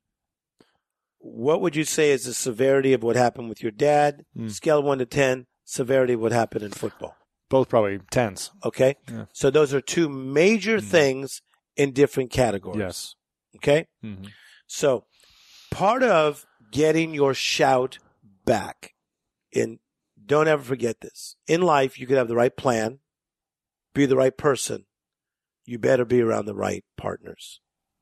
what would you say is the severity of what happened with your dad? Scale of 1 to 10, severity of what happened in football. Both probably 10s. Okay. Yeah. So those are 2 major things in different categories. Yes. Okay. So part of getting your shout back, don't ever forget this. In life, you could have the right plan, be the right person. You better be around the right partners.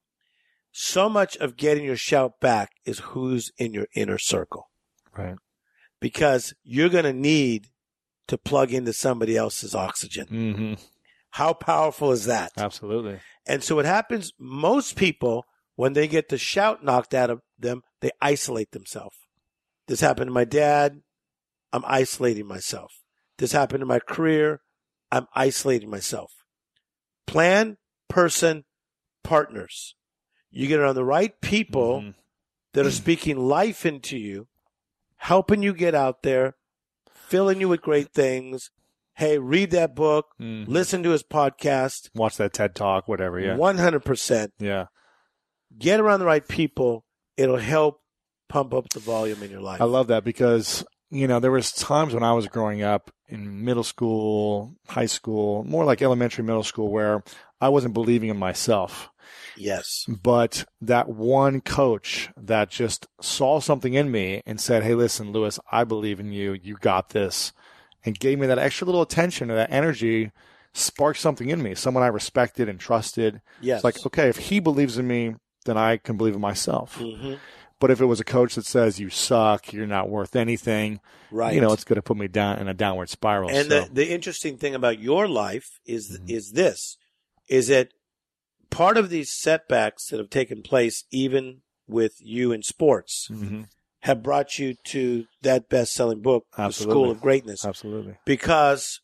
So much of getting your shout back is who's in your inner circle. Right. Because you're going to need to plug into somebody else's oxygen. How powerful is that? Absolutely. And so what happens, most people, when they get the shout knocked out of them, they isolate themselves. This happened to my dad. I'm isolating myself. This happened to my career. I'm isolating myself. Plan, person, partners. You get around the right people that are speaking life into you, helping you get out there, filling you with great things. Hey, read that book, listen to his podcast. Watch that TED Talk, whatever, yeah. 100%. Yeah. Get around the right people. It'll help pump up the volume in your life. I love that because, there was times when I was growing up in middle school, high school, more like elementary, middle school, where I wasn't believing in myself. Yes. But that one coach that just saw something in me and said, hey, listen, Lewis, I believe in you. You got this. And gave me that extra little attention and that energy, sparked something in me. Someone I respected and trusted. Yes. It's like, okay, if he believes in me, then I can believe in myself. But if it was a coach that says you suck, you're not worth anything, Right. it's going to put me down in a downward spiral. And the interesting thing about your life is that part of these setbacks that have taken place, even with you in sports, have brought you to that best-selling book, The School of Greatness. Absolutely. Because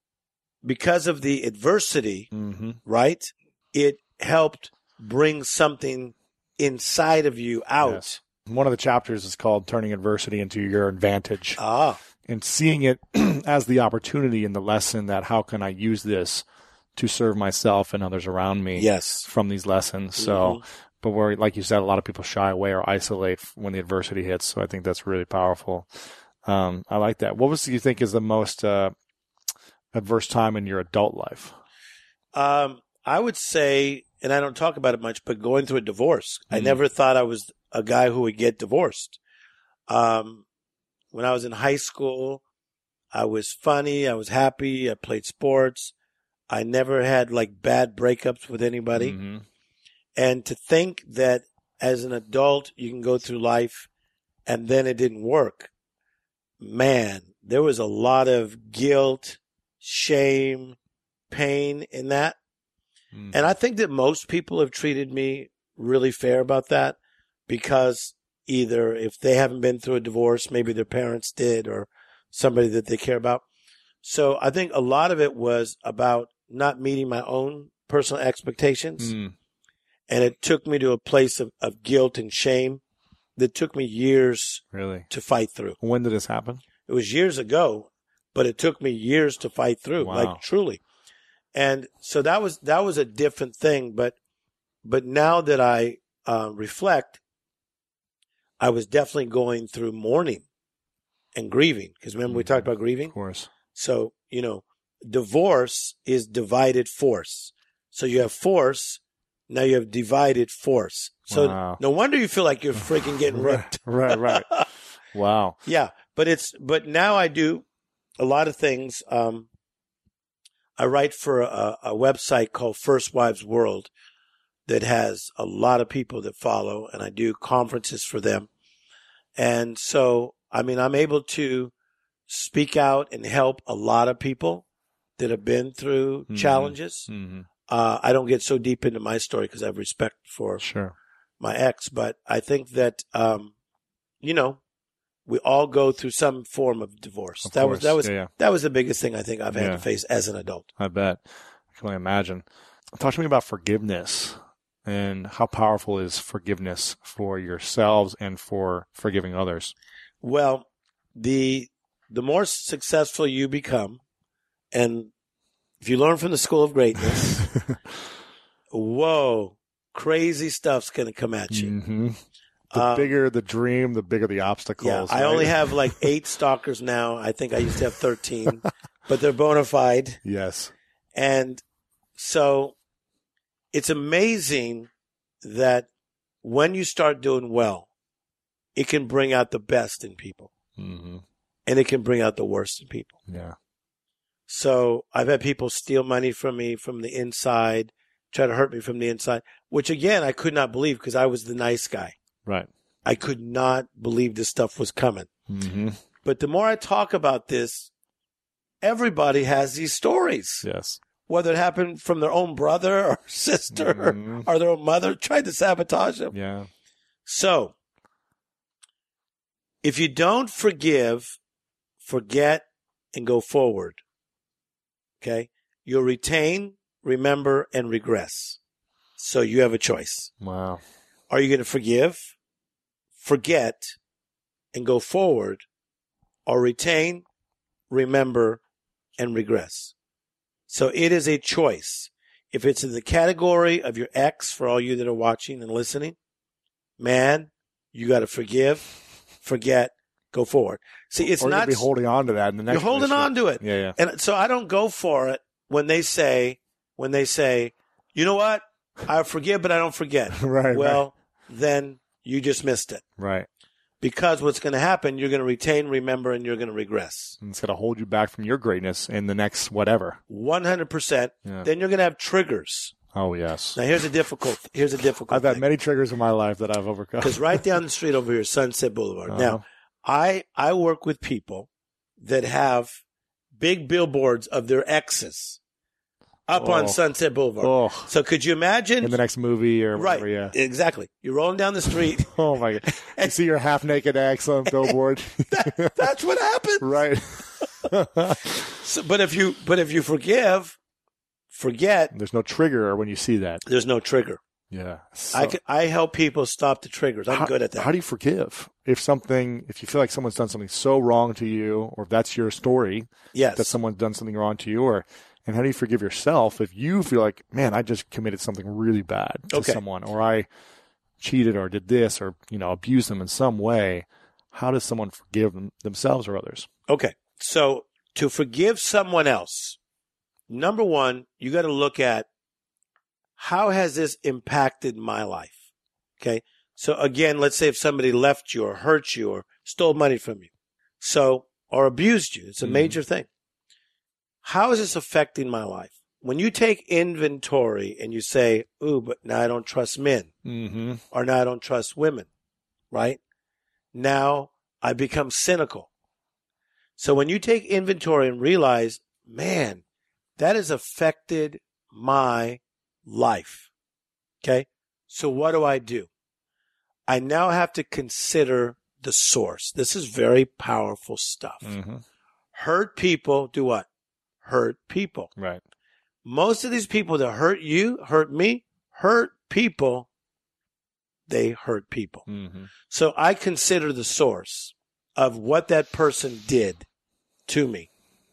of the adversity, right, it helped bring something inside of you out. Yes. One of the chapters is called Turning Adversity into Your Advantage. And seeing it as the opportunity and the lesson that how can I use this to serve myself and others around me from these lessons. So, but where, like you said, a lot of people shy away or isolate when the adversity hits. So I think that's really powerful. I like that. What do you think is the most adverse time in your adult life? I would say, and I don't talk about it much, but going through a divorce. I never thought I was a guy who would get divorced. When I was in high school, I was funny. I was happy. I played sports. I never had like bad breakups with anybody. And to think that as an adult, you can go through life and then it didn't work. Man, there was a lot of guilt, shame, pain in that. And I think that most people have treated me really fair about that, because either if they haven't been through a divorce, maybe their parents did or somebody that they care about. So I think a lot of it was about not meeting my own personal expectations. And it took me to a place of guilt and shame that took me years to fight through. When did this happen? It was years ago, but it took me years to fight through, like truly. And so that was a different thing. But now that I reflect, I was definitely going through mourning and grieving. Because remember we talked about grieving? Of course. So, divorce is divided force. So you have force, now you have divided force. So no wonder you feel like you're freaking getting ripped. Right. Wow. Yeah. But now I do a lot of things. I write for a website called First Wives World that has a lot of people that follow, and I do conferences for them. And so, I'm able to speak out and help a lot of people that have been through challenges. I don't get so deep into my story because I have respect for my ex, but I think that, we all go through some form of divorce. That was the biggest thing I think I've had to face as an adult. I bet. I can only imagine. Talk to me about forgiveness and how powerful is forgiveness for yourselves and for forgiving others. Well, the more successful you become, and if you learn from the School of Greatness, whoa, crazy stuff's going to come at you. The bigger the dream, the bigger the obstacles. Yeah, I only have like 8 stalkers now. I think I used to have 13, but they're bona fide. Yes. And so it's amazing that when you start doing well, it can bring out the best in people. And it can bring out the worst in people. Yeah. So I've had people steal money from me from the inside, try to hurt me from the inside, which again, I could not believe because I was the nice guy. Right. I could not believe this stuff was coming. But the more I talk about this, everybody has these stories. Yes. Whether it happened from their own brother or sister or their own mother tried to sabotage them. Yeah. So, if you don't forgive, forget, and go forward, okay, you'll retain, remember, and regress. So you have a choice. Wow. Are you going to forgive, forget, and go forward, or retain, remember, and regress? So it is a choice. If it's in the category of your ex, for all you that are watching and listening, man, you got to forgive, forget, go forward. See, it's or not. You'll be holding on to that in the next. You're holding on to it. Yeah. And so I don't go for it when they say, you know what? I forgive, but I don't forget. Right. Well, then you just missed it. Right. Because what's going to happen, you're going to retain, remember, and you're going to regress. And it's going to hold you back from your greatness in the next whatever. 100%. Yeah. Then you're going to have triggers. Oh, yes. Now, here's a difficult I've had thing. many triggers in my life that I've overcome. Because right down the street over here, Sunset Boulevard. Now, I work with people that have big billboards of their exes up on Sunset Boulevard. Oh. So could you imagine? In the next movie or Right. whatever, yeah. Exactly. You're rolling down the street. Oh, my God. You see your half-naked ex on billboard. That's what happened. Right. So, but if you forget, There's no trigger when you see that. there's no trigger. Yeah. So, I help people stop the triggers. I'm good at that. How do you forgive? If you feel like someone's done something so wrong to you, or if that's your story, Yes. that someone's done something wrong to you, and how do you forgive yourself if you feel like, man, I just committed something really bad to someone, or I cheated or did this, or, abused them in some way? How does someone forgive themselves or others? Okay. So to forgive someone else, number one, you got to look at, how has this impacted my life? Okay. So again, let's say if somebody left you or hurt you or stole money from you, or abused you, it's a major thing. How is this affecting my life? When you take inventory and you say, ooh, but now I don't trust men, or now I don't trust women, right? Now I become cynical. So when you take inventory and realize, man, that has affected my life. Okay. So what do? I now have to consider the source. This is very powerful stuff. Hurt people do what? Hurt people. Right. Most of these people that hurt you, hurt me, hurt people, they hurt people. So I consider the source of what that person did to me.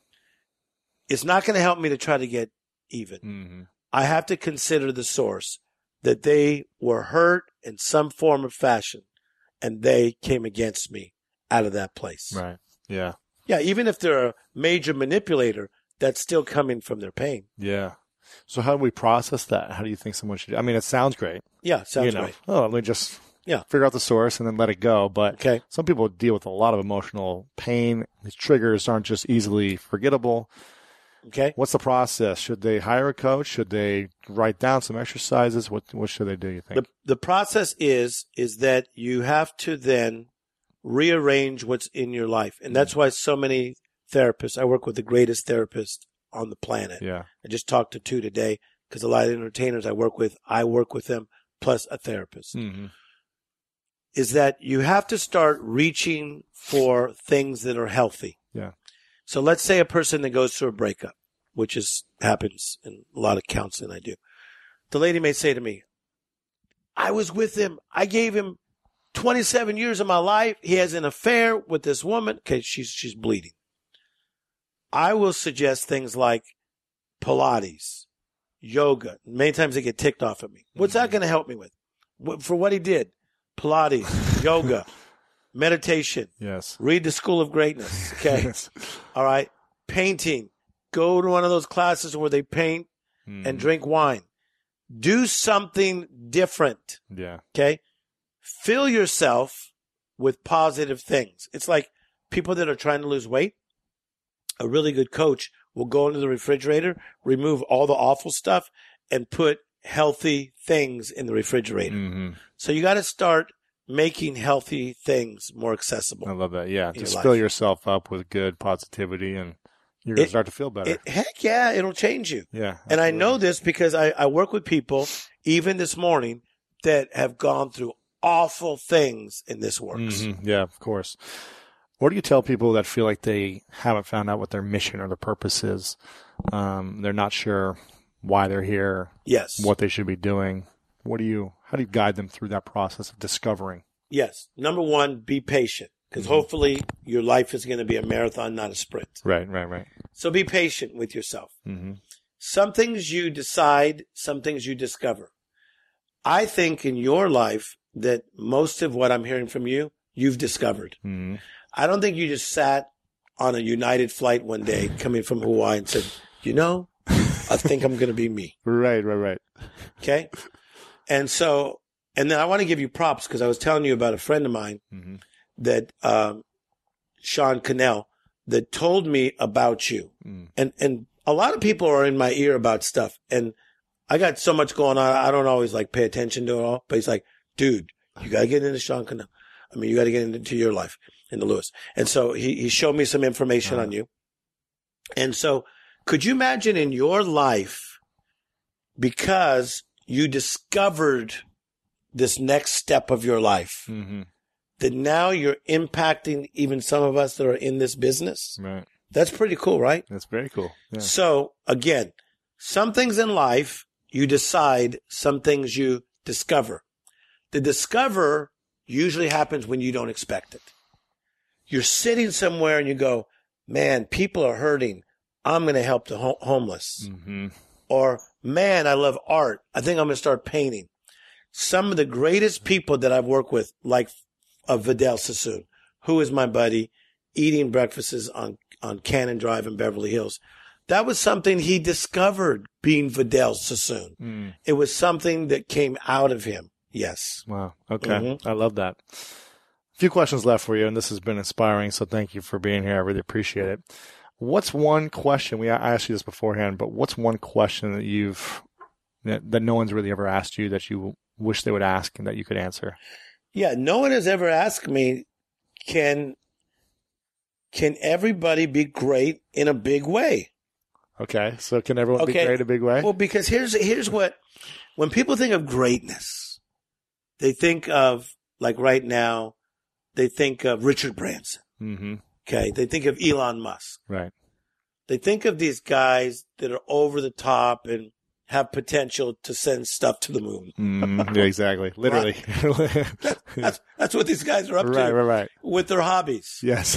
It's not going to help me to try to get even. I have to consider the source, that they were hurt in some form or fashion, and they came against me out of that place. Right. Yeah. Yeah, even if they're a major manipulator, that's still coming from their pain. Yeah. So how do we process that? How do you think someone should? I mean, it sounds great. Yeah, sounds great. Oh, let me just Yeah. figure out the source and then let it go. But Okay. some people deal with a lot of emotional pain. These triggers aren't just easily forgettable. Okay. What's the process? Should they hire a coach? Should they write down some exercises? What should they do, you think? The process is that you have to then rearrange what's in your life. And that's why so many therapists, I work with the greatest therapist on the planet. Yeah. I just talked to 2 today because a lot of entertainers I work with them plus a therapist. Is that you have to start reaching for things that are healthy. Yeah. So let's say a person that goes through a breakup, which happens in a lot of counseling I do. The lady may say to me, I was with him. I gave him 27 years of my life. He has an affair with this woman. Okay, she's bleeding. I will suggest things like Pilates, yoga. Many times they get ticked off at me. What's that going to help me with? For what he did? Pilates, yoga, meditation. Yes. Read The School of Greatness. Okay. Yes. All right. Painting. Go to one of those classes where they paint and drink wine. Do something different. Yeah. Okay. Fill yourself with positive things. It's like people that are trying to lose weight. A really good coach will go into the refrigerator, remove all the awful stuff, and put healthy things in the refrigerator. So you got to start making healthy things more accessible. I love that. Yeah. Just life. fill yourself up with good positivity and you're going to start to feel better. Heck yeah, it'll change you. Yeah. And I know this because I work with people, even this morning, that have gone through awful things and this works. Yeah, of course. What do you tell people that feel like they haven't found out what their mission or their purpose is? They're not sure why they're here, Yes. what they should be doing. How do you guide them through that process of discovering? Yes. Number one, be patient because hopefully your life is going to be a marathon, not a sprint. Right. So be patient with yourself. Some things you decide, some things you discover. I think in your life that most of what I'm hearing from you, you've discovered. I don't think you just sat on a United flight one day coming from Hawaii and said, I think I'm going to be me. Right. Okay. And then I want to give you props because I was telling you about a friend of mine that, Sean Cannell, that told me about you. And a lot of people are in my ear about stuff. And I got so much going on. I don't always like pay attention to it all, but he's like, dude, you got to get into Sean Cannell. I mean, you got to get into your life, into Lewis. And so he showed me some information on you. And so could you imagine in your life, because you discovered this next step of your life, that now you're impacting even some of us that are in this business? Right. That's pretty cool, right? That's very cool. Yeah. So again, some things in life you decide, some things you discover. The discover usually happens when you don't expect it. You're sitting somewhere and you go, man, people are hurting. I'm going to help the homeless. Or, man, I love art. I think I'm going to start painting. Some of the greatest people that I've worked with, like Vidal Sassoon, who is my buddy, eating breakfasts on Cannon Drive in Beverly Hills. That was something he discovered, being Vidal Sassoon. It was something that came out of him. Yes. Wow. Okay. I love that. A few questions left for you, and this has been inspiring, so thank you for being here. I really appreciate it. What's one question, I asked you this beforehand, but what's one question that no one's really ever asked you that you wish they would ask and that you could answer? Yeah, no one has ever asked me, can everybody be great in a big way? Okay, so can everyone be great in a big way? Well, because here's what, when people think of greatness, they think of, like right now, they think of Richard Branson. Okay, they think of Elon Musk. Right. They think of these guys that are over the top and have potential to send stuff to the moon. Yeah, exactly. Literally. That's what these guys are up to. Right. With their hobbies. Yes.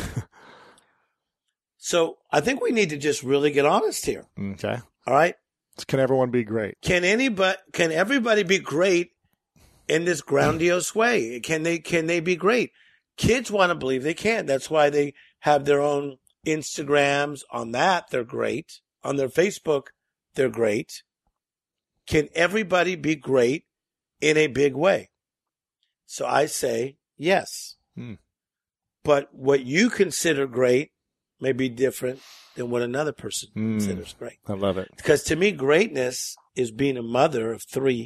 So I think we need to just really get honest here. Okay. All right. Can everyone be great? Can everybody be great in this grandiose way? Can they be great? Kids want to believe they can. That's why they have their own Instagrams. On that, they're great. On their Facebook, they're great. Can everybody be great in a big way? So I say yes. But what you consider great may be different than what another person considers great. I love it. Because to me, greatness is being a mother of 3,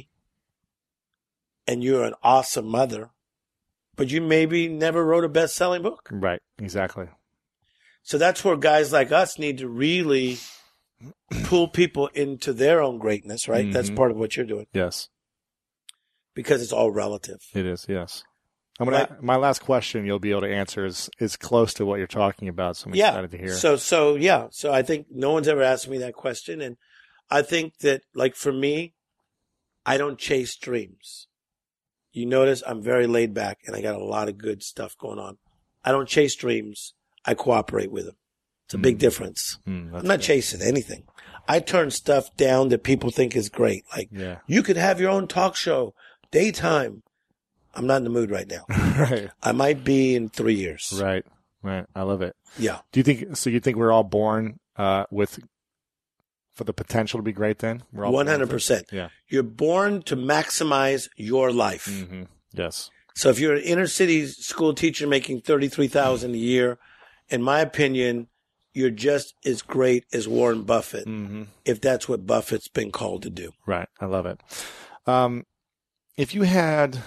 and you're an awesome mother, but you maybe never wrote a best-selling book. Right, exactly. So that's where guys like us need to really pull people into their own greatness, right? That's part of what you're doing. Yes. Because it's all relative. It is, yes. My last question you'll be able to answer is close to what you're talking about, so I'm excited to hear. So I think no one's ever asked me that question, and I think that, like, for me, I don't chase dreams. You notice I'm very laid back, and I got a lot of good stuff going on. I don't chase dreams. I cooperate with them. It's a big difference. I'm not chasing anything. I turn stuff down that people think is great. Like, you could have your own talk show, daytime. I'm not in the mood right now. Right. I might be in 3 years. Right. I love it. Yeah. Do you think we're all born for the potential to be great then? We're all 100%. Yeah. You're born to maximize your life. Yes. So if you're an inner city school teacher making $33,000 a year, in my opinion, you're just as great as Warren Buffett, if that's what Buffett's been called to do. Right. I love it. If you had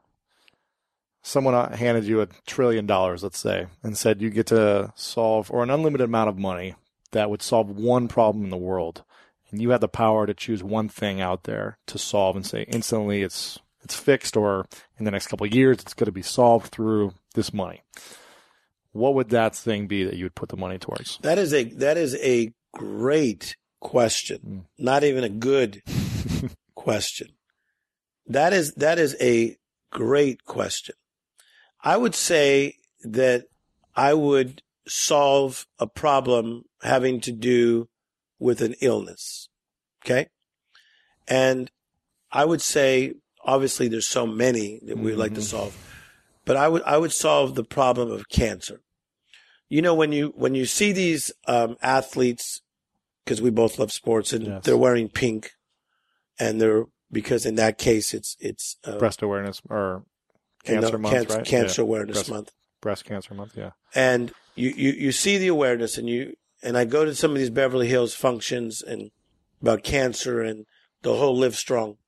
someone handed you $1 trillion, let's say, and said you get to solve, or an unlimited amount of money that would solve one problem in the world, and you had the power to choose one thing out there to solve and say instantly it's fixed, or in the next couple of years it's going to be solved through this money, what would that thing be that you would put the money towards? That is a great question. Not even a good question. That is a great question. I would say that I would solve a problem having to do with an illness. Okay? And I would say, obviously there's so many that we would like to solve, but I would solve the problem of cancer. You know, when you see these athletes, because we both love sports, and they're wearing pink, and because in that case it's breast awareness or cancer month, right? Cancer awareness month. Breast cancer month, yeah. And you see the awareness, and I go to some of these Beverly Hills functions and about cancer, and the whole Live Strong.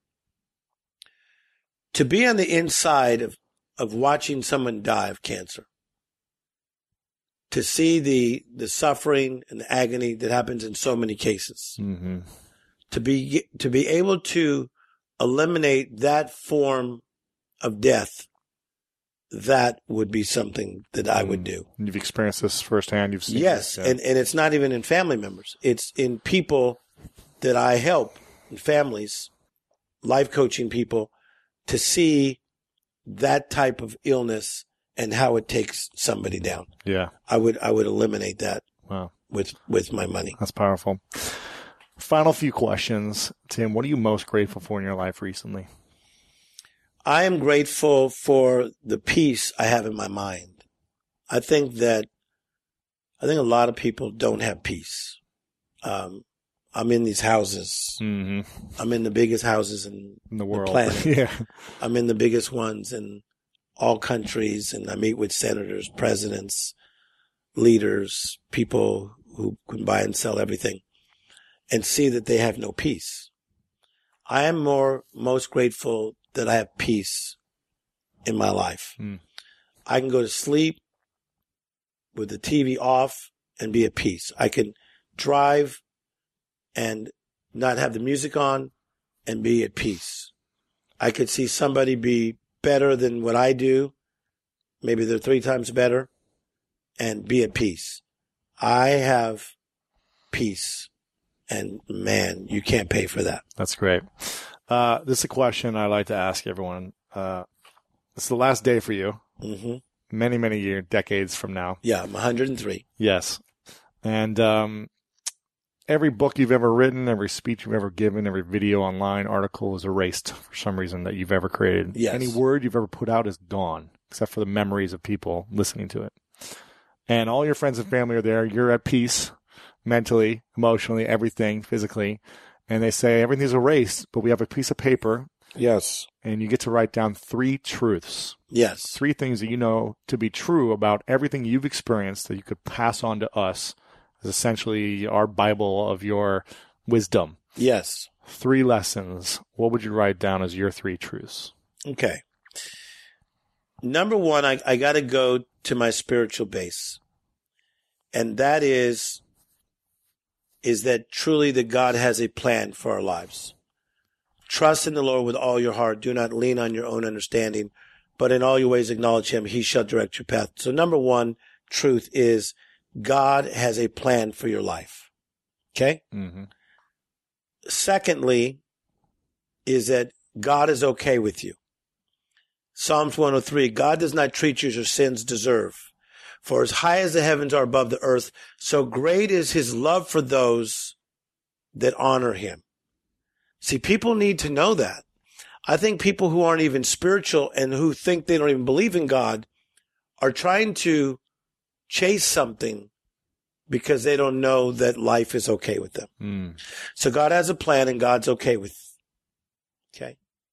To be on the inside of watching someone die of cancer, to see the suffering and the agony that happens in so many cases, Mm-hmm. to be able to eliminate that form of death, that would be something that I would do. You've experienced this firsthand. You've seen Yes, this, yeah. and it's not even in family members. It's in people that I help, in families, life coaching people, to see that type of illness and how it takes somebody down. Yeah. I would eliminate that Wow. with my money. That's powerful. Final few questions. Tim, what are you most grateful for in your life recently? I am grateful for the peace I have in my mind. I think a lot of people don't have peace. I'm in these houses. Mm-hmm. I'm in the biggest houses in In the world. planet. Yeah. I'm in the biggest ones in all countries, and I meet with senators, presidents, leaders, people who can buy and sell everything, and see that they have no peace. I am most grateful that I have peace in my life. Mm. I can go to sleep with the TV off and be at peace. I can drive and not have the music on and be at peace. I could see somebody be better than what I do. Maybe they're 3 times better, and be at peace. I have peace, and man, you can't pay for that. That's great. This is a question I like to ask everyone. It's the last day for you. Mm-hmm. Many, many years, decades from now. Yeah, I'm 103. Yes. And every book you've ever written, every speech you've ever given, every video online, article is erased for some reason that you've ever created. Yes. Any word you've ever put out is gone, except for the memories of people listening to it. And all your friends and family are there. You're at peace mentally, emotionally, everything, physically. And they say everything's erased, but we have a piece of paper, Yes. and you get to write down 3 truths. Yes. 3 things that you know to be true about everything you've experienced that you could pass on to us as essentially our Bible of your wisdom. Yes. 3 lessons. What would you write down as your 3 truths? Okay. Number 1, I got to go to my spiritual base. And that is that truly that God has a plan for our lives. Trust in the Lord with all your heart. Do not lean on your own understanding, but in all your ways acknowledge him. He shall direct your path. So number 1 truth is God has a plan for your life. Okay? Mm-hmm. Secondly, is that God is okay with you. Psalms 103, God does not treat you as your sins deserve. For as high as the heavens are above the earth, so great is his love for those that honor him. See, people need to know that. I think people who aren't even spiritual and who think they don't even believe in God are trying to chase something because they don't know that life is okay with them. Mm. So God has a plan and God's okay with. Okay.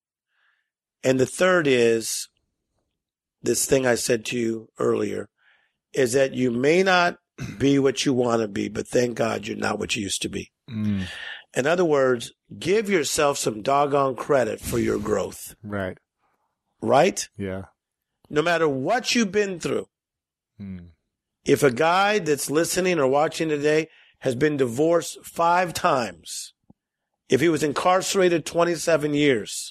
And the third is this thing I said to you earlier, is that you may not be what you want to be, but thank God you're not what you used to be. Mm. In other words, give yourself some doggone credit for your growth. Right. Right? Yeah. No matter what you've been through. Mm. If a guy that's listening or watching today has been divorced 5 times, if he was incarcerated 27 years,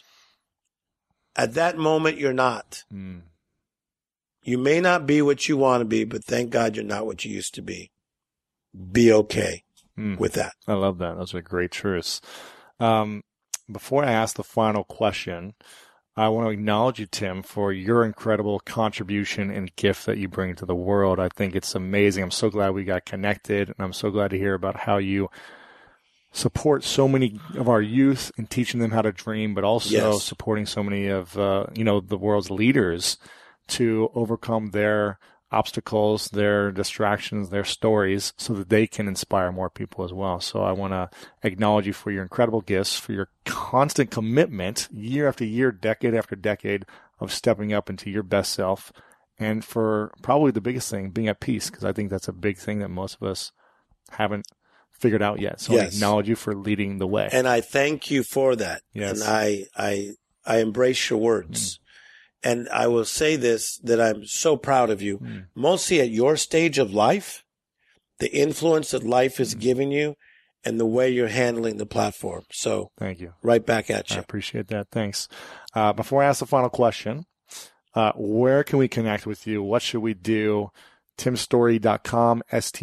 at that moment you're not. Mm. You may not be what you want to be, but thank God you're not what you used to be. Be okay with that. I love that. Those are great truths. Before I ask the final question, I want to acknowledge you, Tim, for your incredible contribution and gift that you bring to the world. I think it's amazing. I'm so glad we got connected, and I'm so glad to hear about how you support so many of our youth in teaching them how to dream, but also supporting so many of the world's leaders to overcome their obstacles, their distractions, their stories, so that they can inspire more people as well. So I want to acknowledge you for your incredible gifts, for your constant commitment, year after year, decade after decade, of stepping up into your best self, and for probably the biggest thing, being at peace, because I think that's a big thing that most of us haven't figured out yet. So I acknowledge you for leading the way. And I thank you for that. Yes. And I embrace your words. And I will say this, that I'm so proud of you. Mostly at your stage of life, the influence that life is giving you and the way you're handling the platform. So thank you. Right back at you. I appreciate that. Thanks. Before I ask the final question, where can we connect with you? What should we do? TimStorey.com,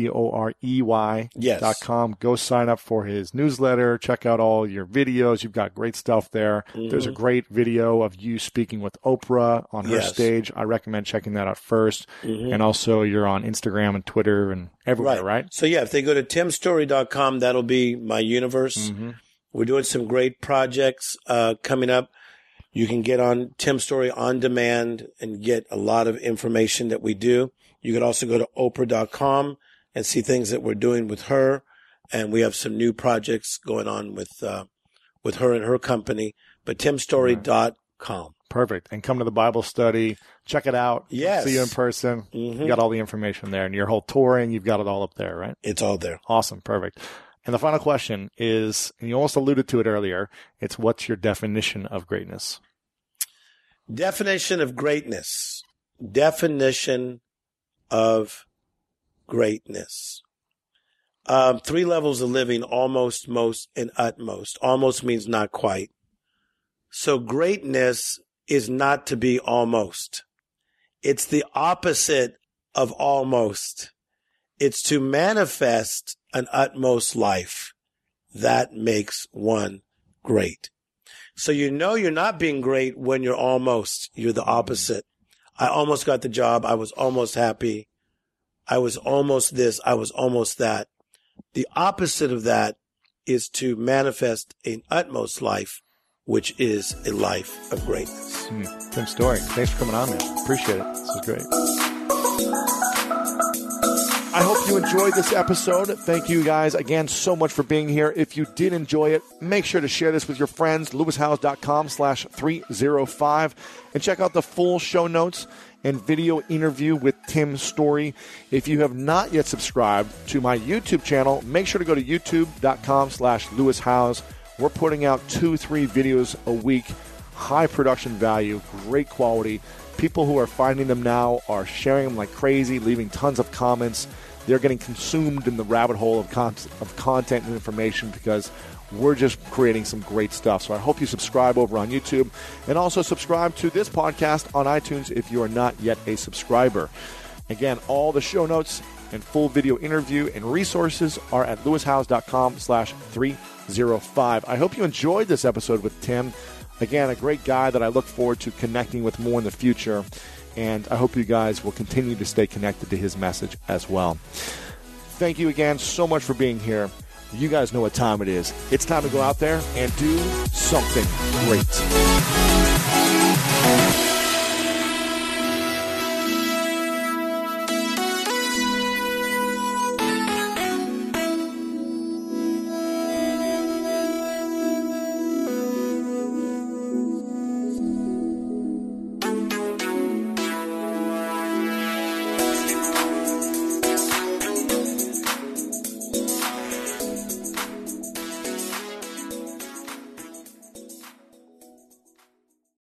STOREY.com. Go sign up for his newsletter. Check out all your videos. You've got great stuff there. There's a great video of you speaking with Oprah on her stage. I recommend checking that out first. And also you're on Instagram and Twitter and everywhere, right? So if they go to TimStorey.com, that'll be my universe. We're doing some great projects coming up. You can get on Tim Storey on demand and get a lot of information that we do. You can also go to Oprah.com and see things that we're doing with her. And we have some new projects going on with her and her company, but TimStorey.com. Perfect. And come to the Bible study. Check it out. Yes. See you in person. You got all the information there. And your whole touring, you've got it all up there, right? It's all there. Awesome. Perfect. And the final question is, and you almost alluded to it earlier, it's what's your definition of greatness? Definition of greatness. Definition of greatness. 3 levels of living: almost, most, and utmost. Almost means not quite. So greatness is not to be almost. It's the opposite of almost. It's to manifest an utmost life. That makes one great. So you're not being great when you're almost. You're the opposite. I almost got the job. I was almost happy. I was almost this. I was almost that. The opposite of that is to manifest an utmost life, which is a life of greatness. Tim Storey, thanks for coming on, man. Appreciate it. This is great. I hope you enjoyed this episode. Thank you guys again so much for being here. If you did enjoy it, make sure to share this with your friends, lewishowes.com/305, and check out the full show notes and video interview with Tim Storey. If you have not yet subscribed to my YouTube channel, make sure to go to youtube.com/lewishowes. We're putting out 2-3 videos a week, high production value, great quality. People who are finding them now are sharing them like crazy, leaving tons of comments. They're getting consumed in the rabbit hole of content and information because we're just creating some great stuff. So I hope you subscribe over on YouTube and also subscribe to this podcast on iTunes if you are not yet a subscriber. Again, all the show notes and full video interview and resources are at lewishowes.com/305. I hope you enjoyed this episode with Tim. Again, a great guy that I look forward to connecting with more in the future, and I hope you guys will continue to stay connected to his message as well. Thank you again so much for being here. You guys know what time it is. It's time to go out there and do something great.